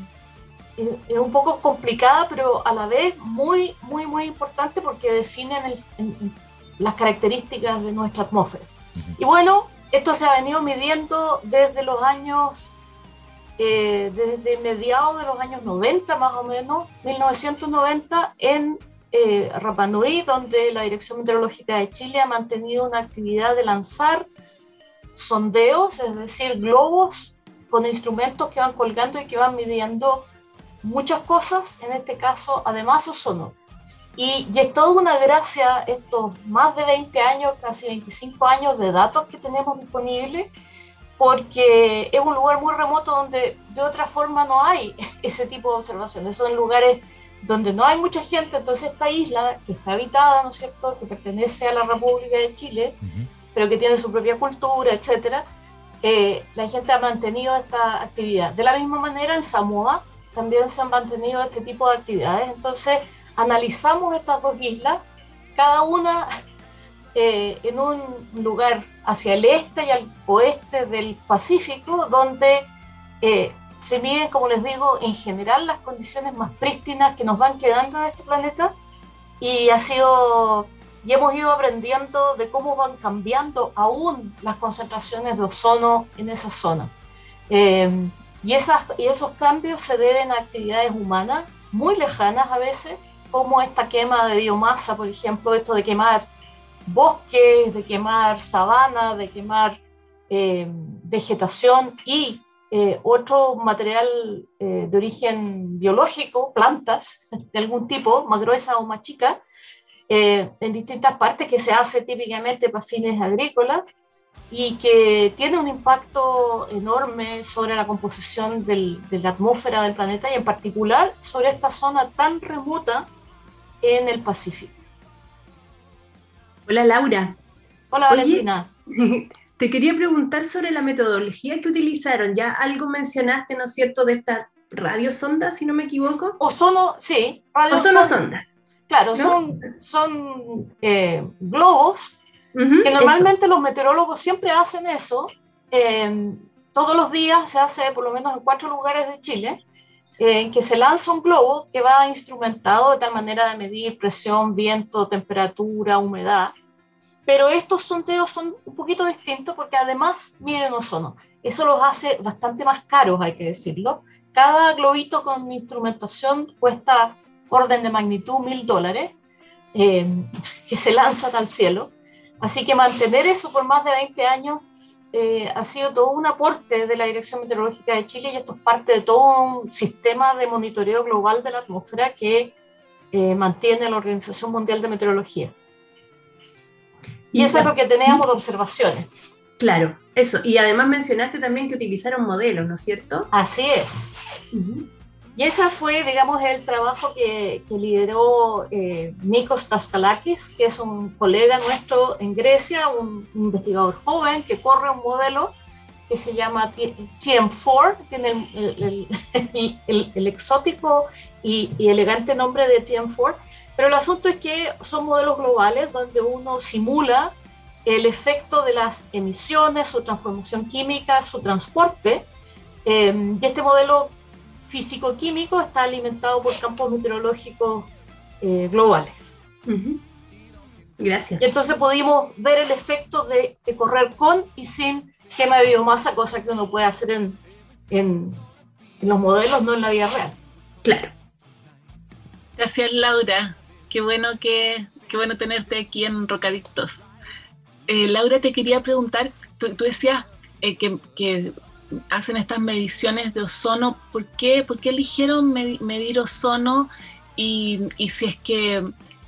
es un poco complicada, pero a la vez muy, muy, muy importante porque definen el, en, las características de nuestra atmósfera. Y bueno, esto se ha venido midiendo desde los años, eh, desde mediados de los años noventa más o menos, mil novecientos noventa, en eh, Rapa Nui, donde la Dirección Meteorológica de Chile ha mantenido una actividad de lanzar sondeos, es decir, globos con instrumentos que van colgando y que van midiendo muchas cosas, en este caso además ozono. Y, y es toda una gracia estos más de veinte años, casi veinticinco años de datos que tenemos disponibles, porque es un lugar muy remoto donde de otra forma no hay ese tipo de observaciones. Son lugares donde no hay mucha gente, entonces esta isla que está habitada, ¿no es cierto?, que pertenece a la República de Chile, uh-huh. pero que tiene su propia cultura, etcétera, eh, la gente ha mantenido esta actividad. De la misma manera, en Samoa también se han mantenido este tipo de actividades. Entonces, analizamos estas dos islas, cada una eh, en un lugar hacia el este y al oeste del Pacífico, donde eh, se miden, como les digo, en general las condiciones más prístinas que nos van quedando en este planeta, y ha sido... y hemos ido aprendiendo de cómo van cambiando aún las concentraciones de ozono en esa zona. Eh, y, esas, y esos cambios se deben a actividades humanas muy lejanas a veces, como esta quema de biomasa, por ejemplo, esto de quemar bosques, de quemar sabana, de quemar eh, vegetación y eh, otro material eh, de origen biológico, plantas de algún tipo, más gruesa o más chica, Eh, en distintas partes, que se hace típicamente para fines agrícolas, y que tiene un impacto enorme sobre la composición del, de la atmósfera del planeta y en particular sobre esta zona tan remota en el Pacífico. Hola Laura. Hola Valentina. Oye, te quería preguntar sobre la metodología que utilizaron. Ya algo mencionaste, ¿no es cierto?, de estas radiosondas, si no me equivoco. Ozono, sí. Ozonosondas. Claro, ¿no? son, son eh, globos uh-huh, que normalmente eso. Los meteorólogos siempre hacen eso. Eh, todos los días se hace por lo menos en cuatro lugares de Chile, en eh, que se lanza un globo que va instrumentado de tal manera de medir presión, viento, temperatura, humedad. Pero estos sondeos son un poquito distintos porque además miden ozono. Eso los hace bastante más caros, hay que decirlo. Cada globito con instrumentación cuesta orden de magnitud mil dólares, eh, que se lanzan al cielo. Así que mantener eso por más de veinte años eh, ha sido todo un aporte de la Dirección Meteorológica de Chile, y esto es parte de todo un sistema de monitoreo global de la atmósfera que eh, mantiene la Organización Mundial de Meteorología. Y, y eso es lo que teníamos de observaciones. Claro, eso. Y además mencionaste también que utilizaron modelos, ¿no es cierto? Así es. Uh-huh. Y ese fue, digamos, el trabajo que, que lideró eh, Nikos Daskalakis, que es un colega nuestro en Grecia, un, un investigador joven que corre un modelo que se llama T M cuatro, tiene el, el, el, el, el exótico y, y elegante nombre de T M cuatro, pero el asunto es que son modelos globales donde uno simula el efecto de las emisiones, su transformación química, su transporte, eh, y este modelo físico-químico está alimentado por campos meteorológicos eh, globales. Uh-huh. Gracias. Y entonces pudimos ver el efecto de, de correr con y sin quema de biomasa, cosa que uno puede hacer en, en, en los modelos, no en la vida real. Claro. Gracias, Laura. Qué bueno, que, qué bueno tenerte aquí en Rocadictos. Eh, Laura, te quería preguntar, tú, tú decías eh, que, que hacen estas mediciones de ozono. ¿Por qué, por qué eligieron med- medir ozono? Y, y si es que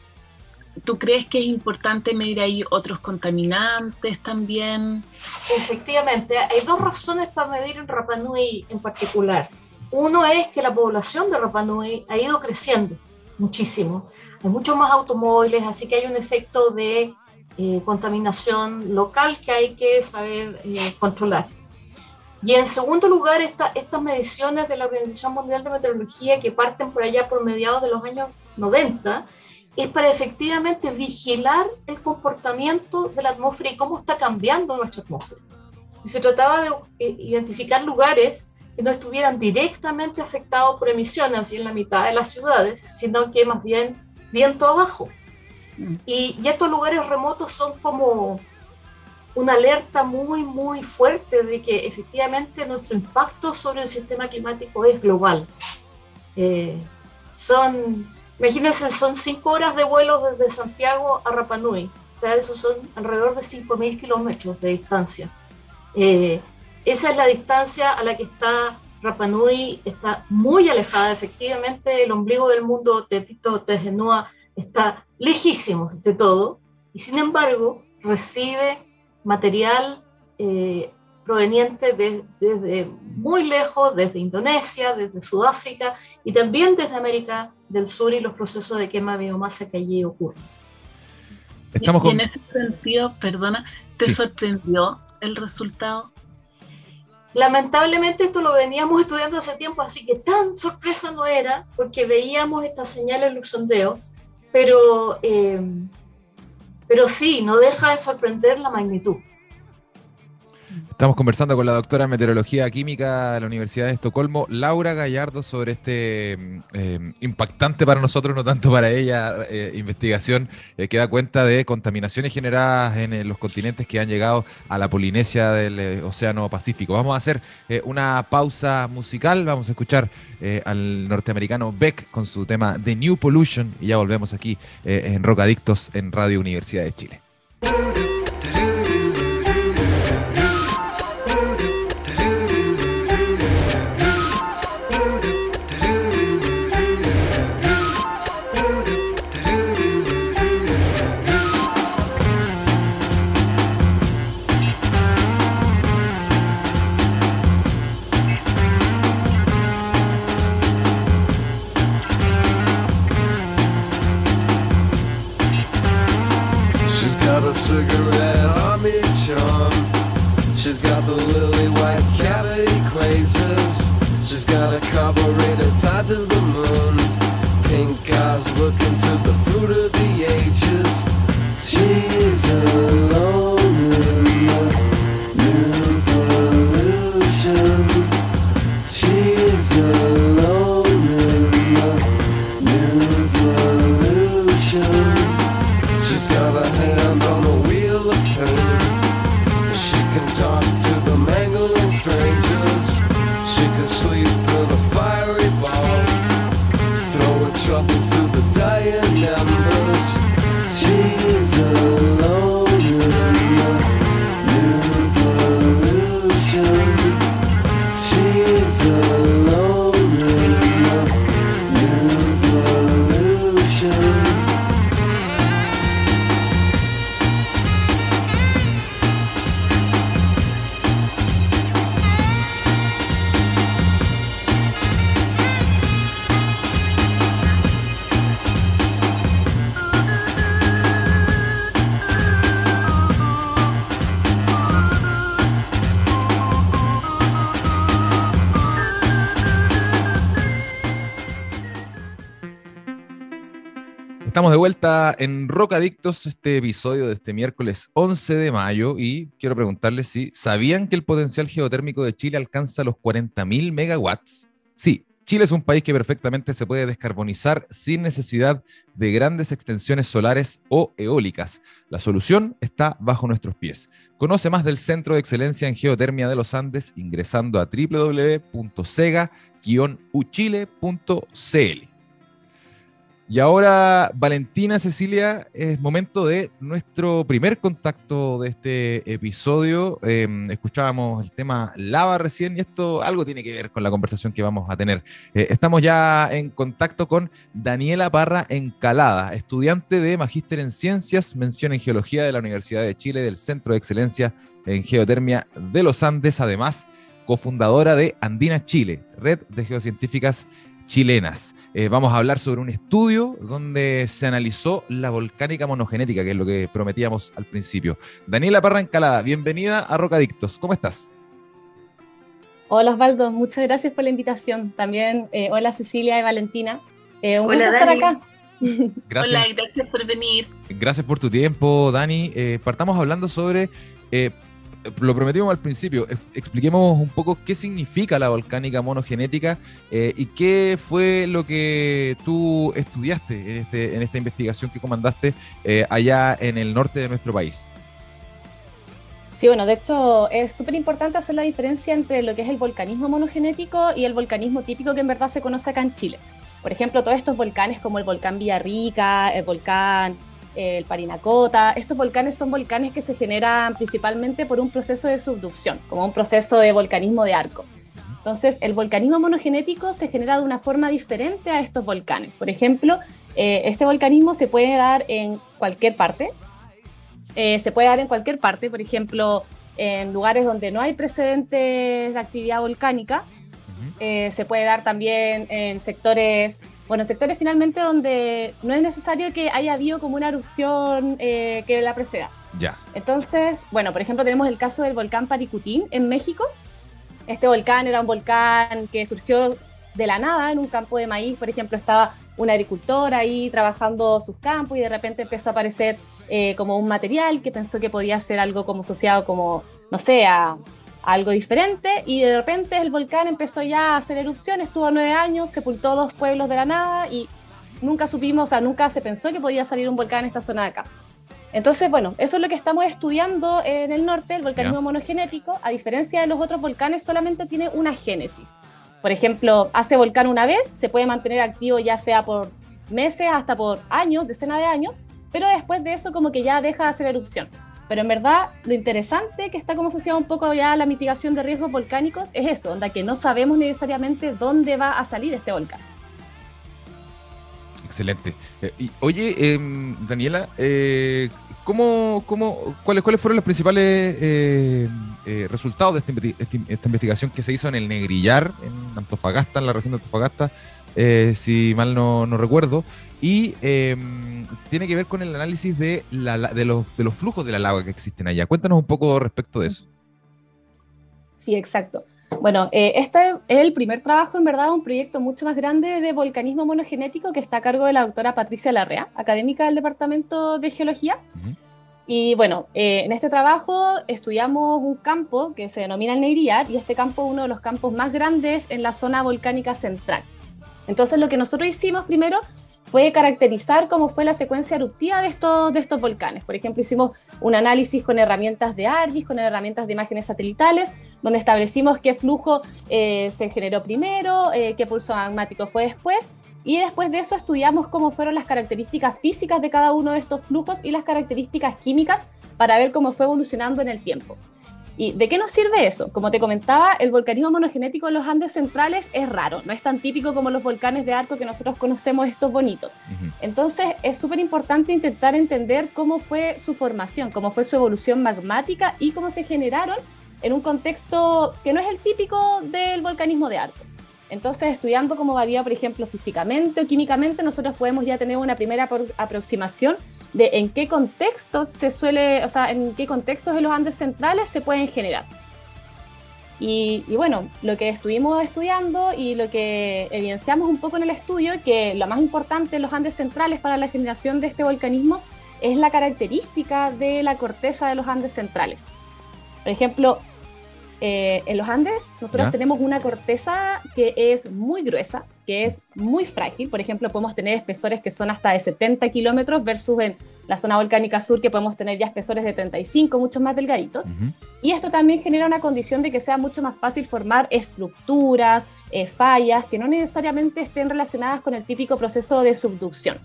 tú crees que es importante medir ahí otros contaminantes también. Efectivamente, hay dos razones para medir en Rapa Nui en particular. Uno es que la población de Rapa Nui ha ido creciendo muchísimo. Hay muchos más automóviles, así que hay un efecto de eh, contaminación local que hay que saber eh, controlar. Y en segundo lugar, esta, estas mediciones de la Organización Mundial de Meteorología, que parten por allá por mediados de los años noventa, es para efectivamente vigilar el comportamiento de la atmósfera y cómo está cambiando nuestra atmósfera. Y se trataba de eh, identificar lugares que no estuvieran directamente afectados por emisiones, así en la mitad de las ciudades, sino que más bien viento abajo. Mm. Y, y estos lugares remotos son como una alerta muy, muy fuerte de que efectivamente nuestro impacto sobre el sistema climático es global. Eh, son, imagínense, son cinco horas de vuelo desde Santiago a Rapa Nui. O sea, esos son alrededor de cinco mil kilómetros de distancia. Eh, esa es la distancia a la que está Rapa Nui, está muy alejada. Efectivamente, el ombligo del mundo, Tepito, Tejenúa, está lejísimo de todo, y sin embargo recibe material eh, proveniente de, desde muy lejos, desde Indonesia, desde Sudáfrica y también desde América del Sur y los procesos de quema de biomasa que allí ocurren. Estamos con... Y en ese sentido, perdona, ¿te sí. sorprendió el resultado? Lamentablemente esto lo veníamos estudiando hace tiempo, así que tan sorpresa no era, porque veíamos estas señales en los sondeos, pero... Eh, Pero sí, no deja de sorprender la magnitud. Estamos conversando con la doctora en Meteorología Química de la Universidad de Estocolmo, Laura Gallardo, sobre este eh, impactante para nosotros, no tanto para ella, eh, investigación eh, que da cuenta de contaminaciones generadas en eh, los continentes que han llegado a la Polinesia del eh, Océano Pacífico. Vamos a hacer eh, una pausa musical, vamos a escuchar eh, al norteamericano Beck con su tema The New Pollution y ya volvemos aquí eh, en Rocadictos en Radio Universidad de Chile. cigarette on me charm. She's got the lily white cavity quasars. She's got a carburetor tied to the moon. Pink eyes looking to the fruit of the ages. She's alone in the new pollution. She's alone in the new pollution. She's got a hand on the wheel of pain. She can talk to the mangling strangers. She can sleep with a fiery ball, throwing troubles to the dying embers. She's alone in the new pollution. She's alone in the new pollution. Estamos de vuelta en Rocadictos, este episodio de este miércoles once de mayo, y quiero preguntarles si sabían que el potencial geotérmico de Chile alcanza los cuarenta mil megawatts. Sí, Chile es un país que perfectamente se puede descarbonizar sin necesidad de grandes extensiones solares o eólicas. La solución está bajo nuestros pies. Conoce más del Centro de Excelencia en Geotermia de los Andes ingresando a doble u doble u doble u punto sega guion u chile punto c l. Y ahora, Valentina, Cecilia, es momento de nuestro primer contacto de este episodio. Eh, escuchábamos el tema lava recién y esto algo tiene que ver con la conversación que vamos a tener. Eh, estamos ya en contacto con Daniela Parra Encalada, estudiante de Magíster en Ciencias, mención en Geología de la Universidad de Chile, del Centro de Excelencia en Geotermia de los Andes, además cofundadora de Andina Chile, red de geocientíficas chilenas. Eh, vamos a hablar sobre un estudio donde se analizó la volcánica monogenética, que es lo que prometíamos al principio. Daniela Parra Encalada, bienvenida a Rocadictos. ¿Cómo estás? Hola Osvaldo, muchas gracias por la invitación. También eh, hola Cecilia y Valentina. Eh, un Hola, gusto estar Dani. acá. Gracias. Hola, y gracias por venir. Gracias por tu tiempo, Dani. Eh, partamos hablando sobre... Eh, lo prometimos al principio, expliquemos un poco qué significa la volcánica monogenética eh, y qué fue lo que tú estudiaste en, este, en esta investigación que comandaste eh, allá en el norte de nuestro país. Sí, bueno, de hecho es súper importante hacer la diferencia entre lo que es el volcanismo monogenético y el volcanismo típico que en verdad se conoce acá en Chile. Por ejemplo, todos estos volcanes como el volcán Villarrica, el volcán el Parinacota, estos volcanes son volcanes que se generan principalmente por un proceso de subducción, como un proceso de volcanismo de arco. Entonces, el volcanismo monogenético se genera de una forma diferente a estos volcanes. Por ejemplo, eh, este volcanismo se puede dar en cualquier parte, eh, se puede dar en cualquier parte, por ejemplo, en lugares donde no hay precedentes de actividad volcánica, eh, se puede dar también en sectores... Bueno, sectores finalmente donde no es necesario que haya habido como una erupción eh, que la preceda. Ya. Entonces, bueno, por ejemplo, tenemos el caso del volcán Paricutín en México. Este volcán era un volcán que surgió de la nada en un campo de maíz. Por ejemplo, estaba un agricultor ahí trabajando sus campos y de repente empezó a aparecer eh, como un material que pensó que podía ser algo como asociado como, no sé, a... algo diferente, y de repente el volcán empezó ya a hacer erupción, estuvo nueve años, sepultó dos pueblos de la nada y nunca supimos, o sea, nunca se pensó que podía salir un volcán en esta zona de acá. Entonces, bueno, eso es lo que estamos estudiando en el norte, el volcanismo yeah. monogenético. A diferencia de los otros volcanes, solamente tiene una génesis. Por ejemplo, hace volcán una vez, se puede mantener activo ya sea por meses hasta por años, decenas de años, pero después de eso como que ya deja de hacer erupción. Pero en verdad, lo interesante que está como asociado un poco ya a la mitigación de riesgos volcánicos es eso, onda que no sabemos necesariamente dónde va a salir este volcán. Excelente. Eh, y, oye, eh, Daniela, eh, ¿cómo, cómo, cuáles, ¿cuáles fueron los principales eh, eh, resultados de esta, esta, esta investigación que se hizo en el Negrillar, en Antofagasta, en la región de Antofagasta, eh, si mal no, no recuerdo? y eh, tiene que ver con el análisis de, la, de, los, de los flujos de la lava que existen allá. Cuéntanos un poco respecto de eso. Sí, exacto. Bueno, eh, este es el primer trabajo, en verdad, un proyecto mucho más grande de volcanismo monogenético que está a cargo de la doctora Patricia Larrea, académica del Departamento de Geología. Uh-huh. Y bueno, eh, en este trabajo estudiamos un campo que se denomina el Negrillard, y este campo es uno de los campos más grandes en la zona volcánica central. Entonces lo que nosotros hicimos primero fue caracterizar cómo fue la secuencia eruptiva de estos, de estos volcanes. Por ejemplo, hicimos un análisis con herramientas de ARGIS, con herramientas de imágenes satelitales, donde establecimos qué flujo eh, se generó primero, eh, qué pulso magmático fue después, y después de eso estudiamos cómo fueron las características físicas de cada uno de estos flujos y las características químicas para ver cómo fue evolucionando en el tiempo. ¿Y de qué nos sirve eso? Como te comentaba, el volcanismo monogenético en los Andes centrales es raro, no es tan típico como los volcanes de arco que nosotros conocemos, estos bonitos. Uh-huh. Entonces es súper importante intentar entender cómo fue su formación, cómo fue su evolución magmática y cómo se generaron en un contexto que no es el típico del volcanismo de arco. Entonces, estudiando cómo varía, por ejemplo, físicamente o químicamente, nosotros podemos ya tener una primera apro- aproximación de en qué contextos se suele, o sea, en qué contextos de los Andes centrales se pueden generar. Y, y bueno, lo que estuvimos estudiando y lo que evidenciamos un poco en el estudio, que lo más importante en los Andes centrales para la generación de este volcanismo es la característica de la corteza de los Andes centrales. Por ejemplo, Eh, en los Andes nosotros ¿Ya? tenemos una corteza que es muy gruesa, que es muy frágil. Por ejemplo, podemos tener espesores que son hasta de setenta kilómetros versus en la zona volcánica sur que podemos tener ya espesores de treinta y cinco, muchos más delgaditos. Uh-huh. Y esto también genera una condición de que sea mucho más fácil formar estructuras, eh, fallas, que no necesariamente estén relacionadas con el típico proceso de subducción.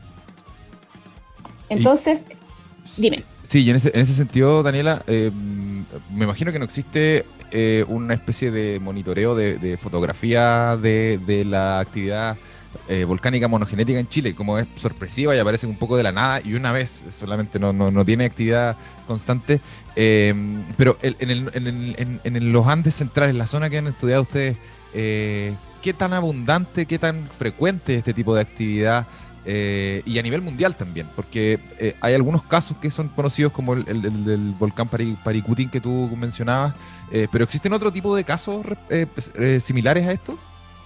Entonces, y, dime. Sí, y en ese, en ese sentido, Daniela, eh, me imagino que no existe Eh, una especie de monitoreo de, de fotografía de, de la actividad eh, volcánica monogenética en Chile, como es sorpresiva y aparece un poco de la nada y una vez, solamente no, no, no tiene actividad constante, eh, pero el, en, el, en, el, en, en los Andes centrales, la zona que han estudiado ustedes, eh, ¿qué tan abundante, qué tan frecuente es este tipo de actividad? Eh, y a nivel mundial también, porque eh, hay algunos casos que son conocidos como el, el, el del volcán Pari, Paricutín que tú mencionabas, eh, pero ¿existen otro tipo de casos eh, eh, similares a esto?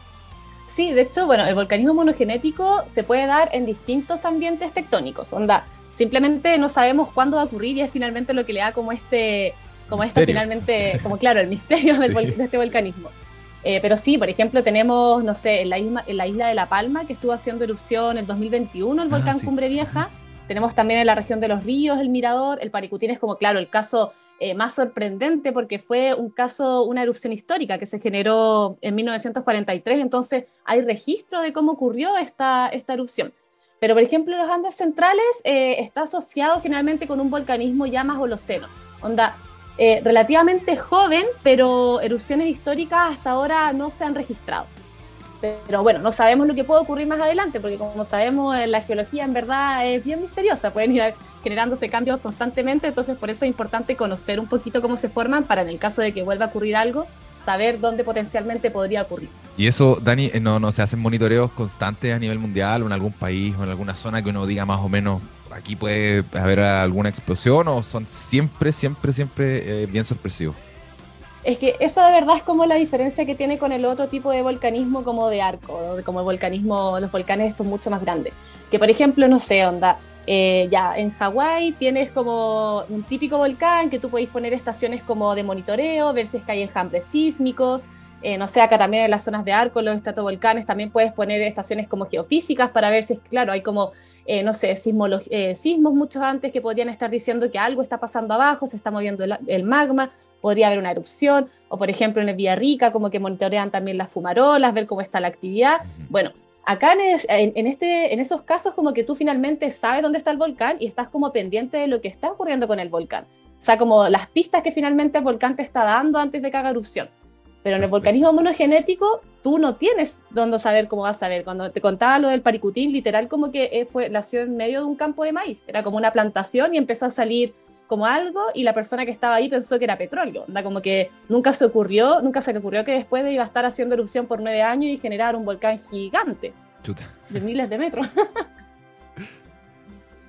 Sí, de hecho, bueno, el volcanismo monogenético se puede dar en distintos ambientes tectónicos, onda, simplemente no sabemos cuándo va a ocurrir y es finalmente lo que le da como este, como esta finalmente, como claro, el misterio del, sí. de este volcanismo. Eh, pero sí, por ejemplo, tenemos, no sé, en la, isla, en la isla de La Palma, que estuvo haciendo erupción en el dos mil veintiuno, el volcán ah, sí. Cumbre Vieja. Uh-huh. Tenemos también en la región de los ríos, el Mirador. El Paricutín es como, claro, el caso eh, más sorprendente porque fue un caso, una erupción histórica que se generó en mil novecientos cuarenta y tres. Entonces, hay registro de cómo ocurrió esta, esta erupción. Pero, por ejemplo, los Andes centrales eh, está asociado generalmente con un volcanismo ya más holoceno. Onda, Eh, relativamente joven, pero erupciones históricas hasta ahora no se han registrado. Pero bueno, no sabemos lo que puede ocurrir más adelante, porque como sabemos, la geología en verdad es bien misteriosa, pueden ir generándose cambios constantemente, entonces por eso es importante conocer un poquito cómo se forman para en el caso de que vuelva a ocurrir algo, saber dónde potencialmente podría ocurrir. Y eso, Dani, no, no se hacen monitoreos constantes a nivel mundial o en algún país o en alguna zona que uno diga más o menos aquí puede haber alguna explosión, o son siempre, siempre, siempre eh, bien sorpresivos? Es que eso de verdad es como la diferencia que tiene con el otro tipo de volcanismo como de arco, ¿no? Como el volcanismo, los volcanes estos mucho más grandes. Que por ejemplo, no sé, onda, eh, ya en Hawái tienes como un típico volcán que tú podéis poner estaciones como de monitoreo, ver si es que hay enjambres sísmicos. Eh, no sé, acá también en las zonas de arco, los estratovolcanes, también puedes poner estaciones como geofísicas para ver si es, claro, hay como, eh, no sé, sismolo- eh, sismos muchos antes que podrían estar diciendo que algo está pasando abajo, se está moviendo el, el magma, podría haber una erupción, o por ejemplo en el Villarrica, como que monitorean también las fumarolas, ver cómo está la actividad. Bueno, acá en, es, en, en, este, en esos casos como que tú finalmente sabes dónde está el volcán y estás como pendiente de lo que está ocurriendo con el volcán. O sea, como las pistas que finalmente el volcán te está dando antes de que haga erupción. Pero en el volcanismo monogenético, tú no tienes dónde saber cómo vas a ver. Cuando te contaba lo del Paricutín, literal como que fue, nació en medio de un campo de maíz. Era como una plantación y empezó a salir como algo y la persona que estaba ahí pensó que era petróleo. Onda, como que nunca se ocurrió, nunca se le ocurrió que después iba a estar haciendo erupción por nueve años y generar un volcán gigante. Chuta. De miles de metros.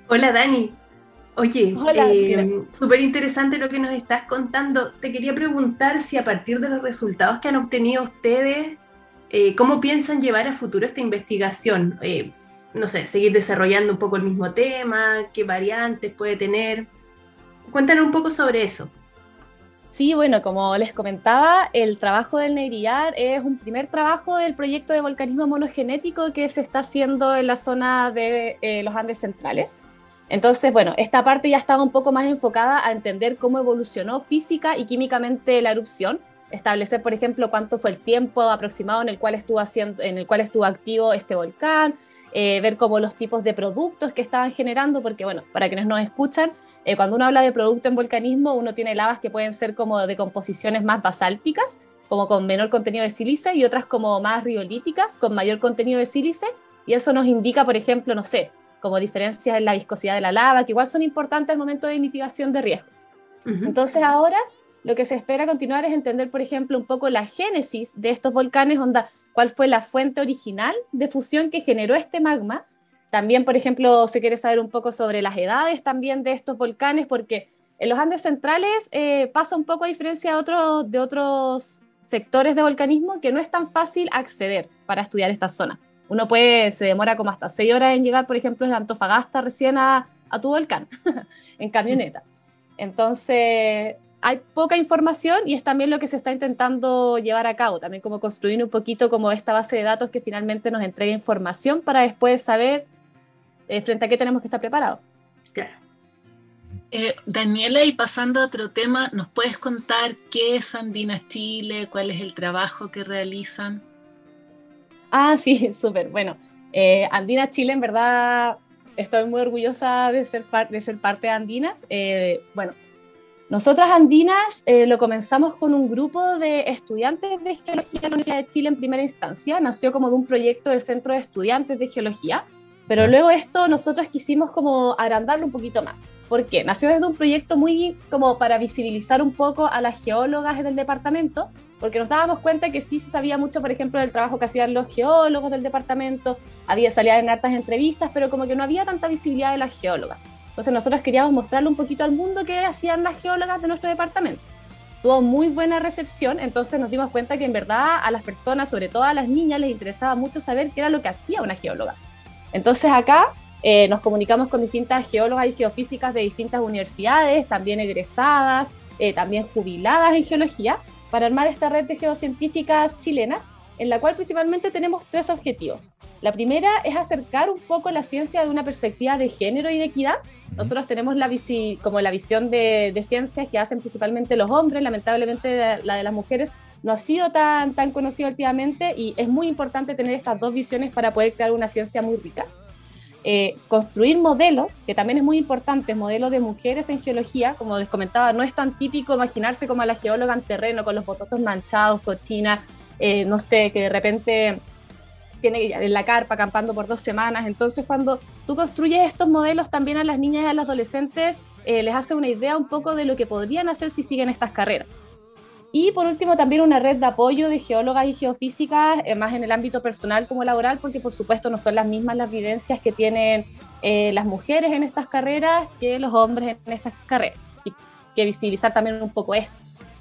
Hola Dani. Oye, Hola, eh, súper interesante lo que nos estás contando. Te quería preguntar si a partir de los resultados que han obtenido ustedes, eh, ¿cómo piensan llevar a futuro esta investigación? Eh, no sé, seguir desarrollando un poco el mismo tema, qué variantes puede tener. Cuéntanos un poco sobre eso. Sí, bueno, como les comentaba, el trabajo del Negrillar es un primer trabajo del proyecto de volcanismo monogenético que se está haciendo en la zona de eh, los Andes centrales. Entonces, bueno, esta parte ya estaba un poco más enfocada a entender cómo evolucionó física y químicamente la erupción, establecer, por ejemplo, cuánto fue el tiempo aproximado en el cual estuvo, haciendo, en el cual estuvo activo este volcán, eh, ver cómo los tipos de productos que estaban generando, porque, bueno, para quienes nos escuchan, eh, cuando uno habla de producto en volcanismo, uno tiene lavas que pueden ser como de composiciones más basálticas, como con menor contenido de sílice, y otras como más riolíticas, con mayor contenido de sílice, y eso nos indica, por ejemplo, no sé, como diferencias en la viscosidad de la lava, que igual son importantes al momento de mitigación de riesgos. Uh-huh. Entonces ahora lo que se espera continuar es entender, por ejemplo, un poco la génesis de estos volcanes, onda, cuál fue la fuente original de fusión que generó este magma. También, por ejemplo, se quiere saber un poco sobre las edades también de estos volcanes, porque en los Andes centrales eh, pasa un poco a diferencia de, otro, de otros sectores de volcanismo que no es tan fácil acceder para estudiar esta zona. Uno puede, se demora como hasta seis horas en llegar, por ejemplo, desde Antofagasta recién a, a tu volcán, en camioneta. Entonces, hay poca información y es también lo que se está intentando llevar a cabo, también como construir un poquito como esta base de datos que finalmente nos entregue información para después saber eh, frente a qué tenemos que estar preparados. Claro. Eh, Daniela, y pasando a otro tema, ¿nos puedes contar qué es Andinas Chile? ¿Cuál es el trabajo que realizan? Ah, sí, súper. Bueno, eh, Andinas Chile, en verdad, estoy muy orgullosa de ser, de ser parte de Andinas. Eh, bueno, nosotras Andinas eh, lo comenzamos con un grupo de estudiantes de Geología de la Universidad de Chile en primera instancia. Nació como de un proyecto del Centro de Estudiantes de Geología, pero ¿Ah? Luego esto nosotros quisimos como agrandarlo un poquito más. ¿Por qué? Nació desde un proyecto muy como para visibilizar un poco a las geólogas del departamento, porque nos dábamos cuenta que sí se sabía mucho, por ejemplo, del trabajo que hacían los geólogos del departamento, había salían en hartas entrevistas, pero como que no había tanta visibilidad de las geólogas. Entonces nosotros queríamos mostrarle un poquito al mundo qué hacían las geólogas de nuestro departamento. Tuvo muy buena recepción, entonces nos dimos cuenta que en verdad a las personas, sobre todo a las niñas, les interesaba mucho saber qué era lo que hacía una geóloga. Entonces acá eh, nos comunicamos con distintas geólogas y geofísicas de distintas universidades, también egresadas, eh, también jubiladas en geología, para armar esta red de geocientíficas chilenas, en la cual principalmente tenemos tres objetivos. La primera es acercar un poco la ciencia de una perspectiva de género y de equidad. Nosotros tenemos la, visi, como la visión de, de ciencias que hacen principalmente los hombres, lamentablemente la, la de las mujeres no ha sido tan, tan conocida últimamente y es muy importante tener estas dos visiones para poder crear una ciencia muy rica. Eh, construir modelos, que también es muy importante, modelos de mujeres en geología, como les comentaba, no es tan típico imaginarse como a la geóloga en terreno con los bototos manchados, cochina, eh, no sé, que de repente tiene en la carpa acampando por dos semanas. Entonces cuando tú construyes estos modelos también a las niñas y a los adolescentes eh, les hace una idea un poco de lo que podrían hacer si siguen estas carreras. Y por último también una red de apoyo de geólogas y geofísicas, eh, más en el ámbito personal como laboral, porque por supuesto no son las mismas las vivencias que tienen eh, las mujeres en estas carreras que los hombres en estas carreras. Así que visibilizar también un poco esto.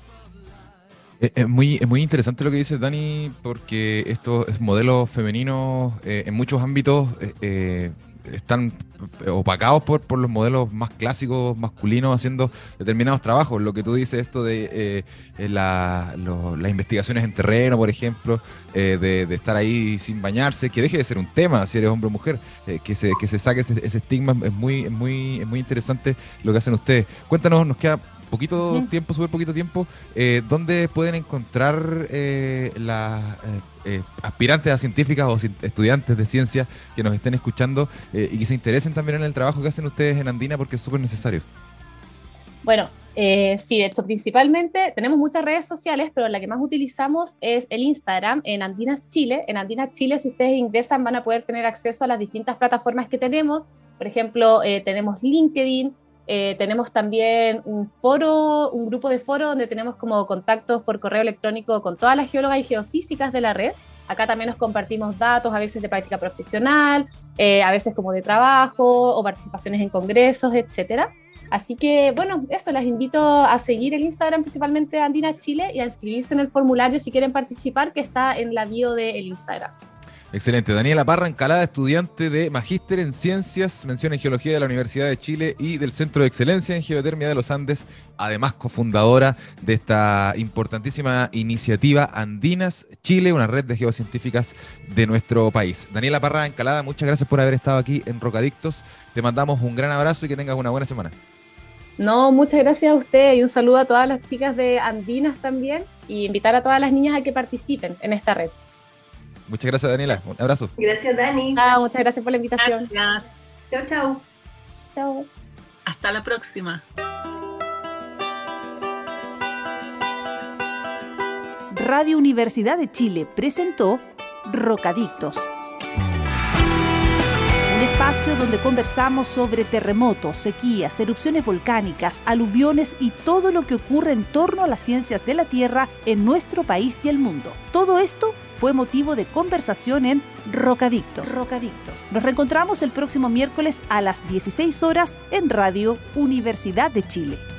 Es muy, es muy interesante lo que dice Dani, porque estos modelos femeninos eh, en muchos ámbitos eh, eh, están opacados por, por los modelos más clásicos masculinos haciendo determinados trabajos. Lo que tú dices, esto de eh, la, lo, las investigaciones en terreno, por ejemplo, eh, de, de estar ahí sin bañarse, que deje de ser un tema si eres hombre o mujer, eh, que, se, que se saque ese, ese estigma. Es muy, es, muy, es muy interesante lo que hacen ustedes. Cuéntanos, nos queda poquito uh-huh. tiempo, súper poquito tiempo, eh, ¿dónde pueden encontrar eh, las eh, eh, aspirantes a científicas o estudiantes de ciencia que nos estén escuchando eh, y que se interesen también en el trabajo que hacen ustedes en Andina, porque es súper necesario? Bueno, eh, sí, de hecho, principalmente tenemos muchas redes sociales, pero la que más utilizamos es el Instagram en Andinas Chile. En Andinas Chile, si ustedes ingresan, van a poder tener acceso a las distintas plataformas que tenemos. Por ejemplo, eh, tenemos LinkedIn. Eh, tenemos también un foro, un grupo de foro donde tenemos como contactos por correo electrónico con todas las geólogas y geofísicas de la red. Acá también nos compartimos datos, a veces de práctica profesional, eh, a veces como de trabajo o participaciones en congresos, etcétera. Así que, bueno, eso, las invito a seguir el Instagram, principalmente Andina Chile, y a inscribirse en el formulario si quieren participar, que está en la bio del Instagram. Excelente. Daniela Parra Encalada, estudiante de Magíster en Ciencias, mención en Geología de la Universidad de Chile y del Centro de Excelencia en Geotermia de los Andes, además cofundadora de esta importantísima iniciativa Andinas Chile, una red de geocientíficas de nuestro país. Daniela Parra Encalada, muchas gracias por haber estado aquí en Rocadictos. Te mandamos un gran abrazo y que tengas una buena semana. No, muchas gracias a usted y un saludo a todas las chicas de Andinas también, y invitar a todas las niñas a que participen en esta red. Muchas gracias, Daniela. Un abrazo. Gracias, Dani. Ah, muchas gracias por la invitación. Gracias. Chao, chao. Chao. Hasta la próxima. Radio Universidad de Chile presentó Rocadictos. Un espacio donde conversamos sobre terremotos, sequías, erupciones volcánicas, aluviones y todo lo que ocurre en torno a las ciencias de la Tierra en nuestro país y el mundo. Todo esto fue motivo de conversación en Rocadictos. Rocadictos. Nos reencontramos el próximo miércoles a las dieciséis horas en Radio Universidad de Chile.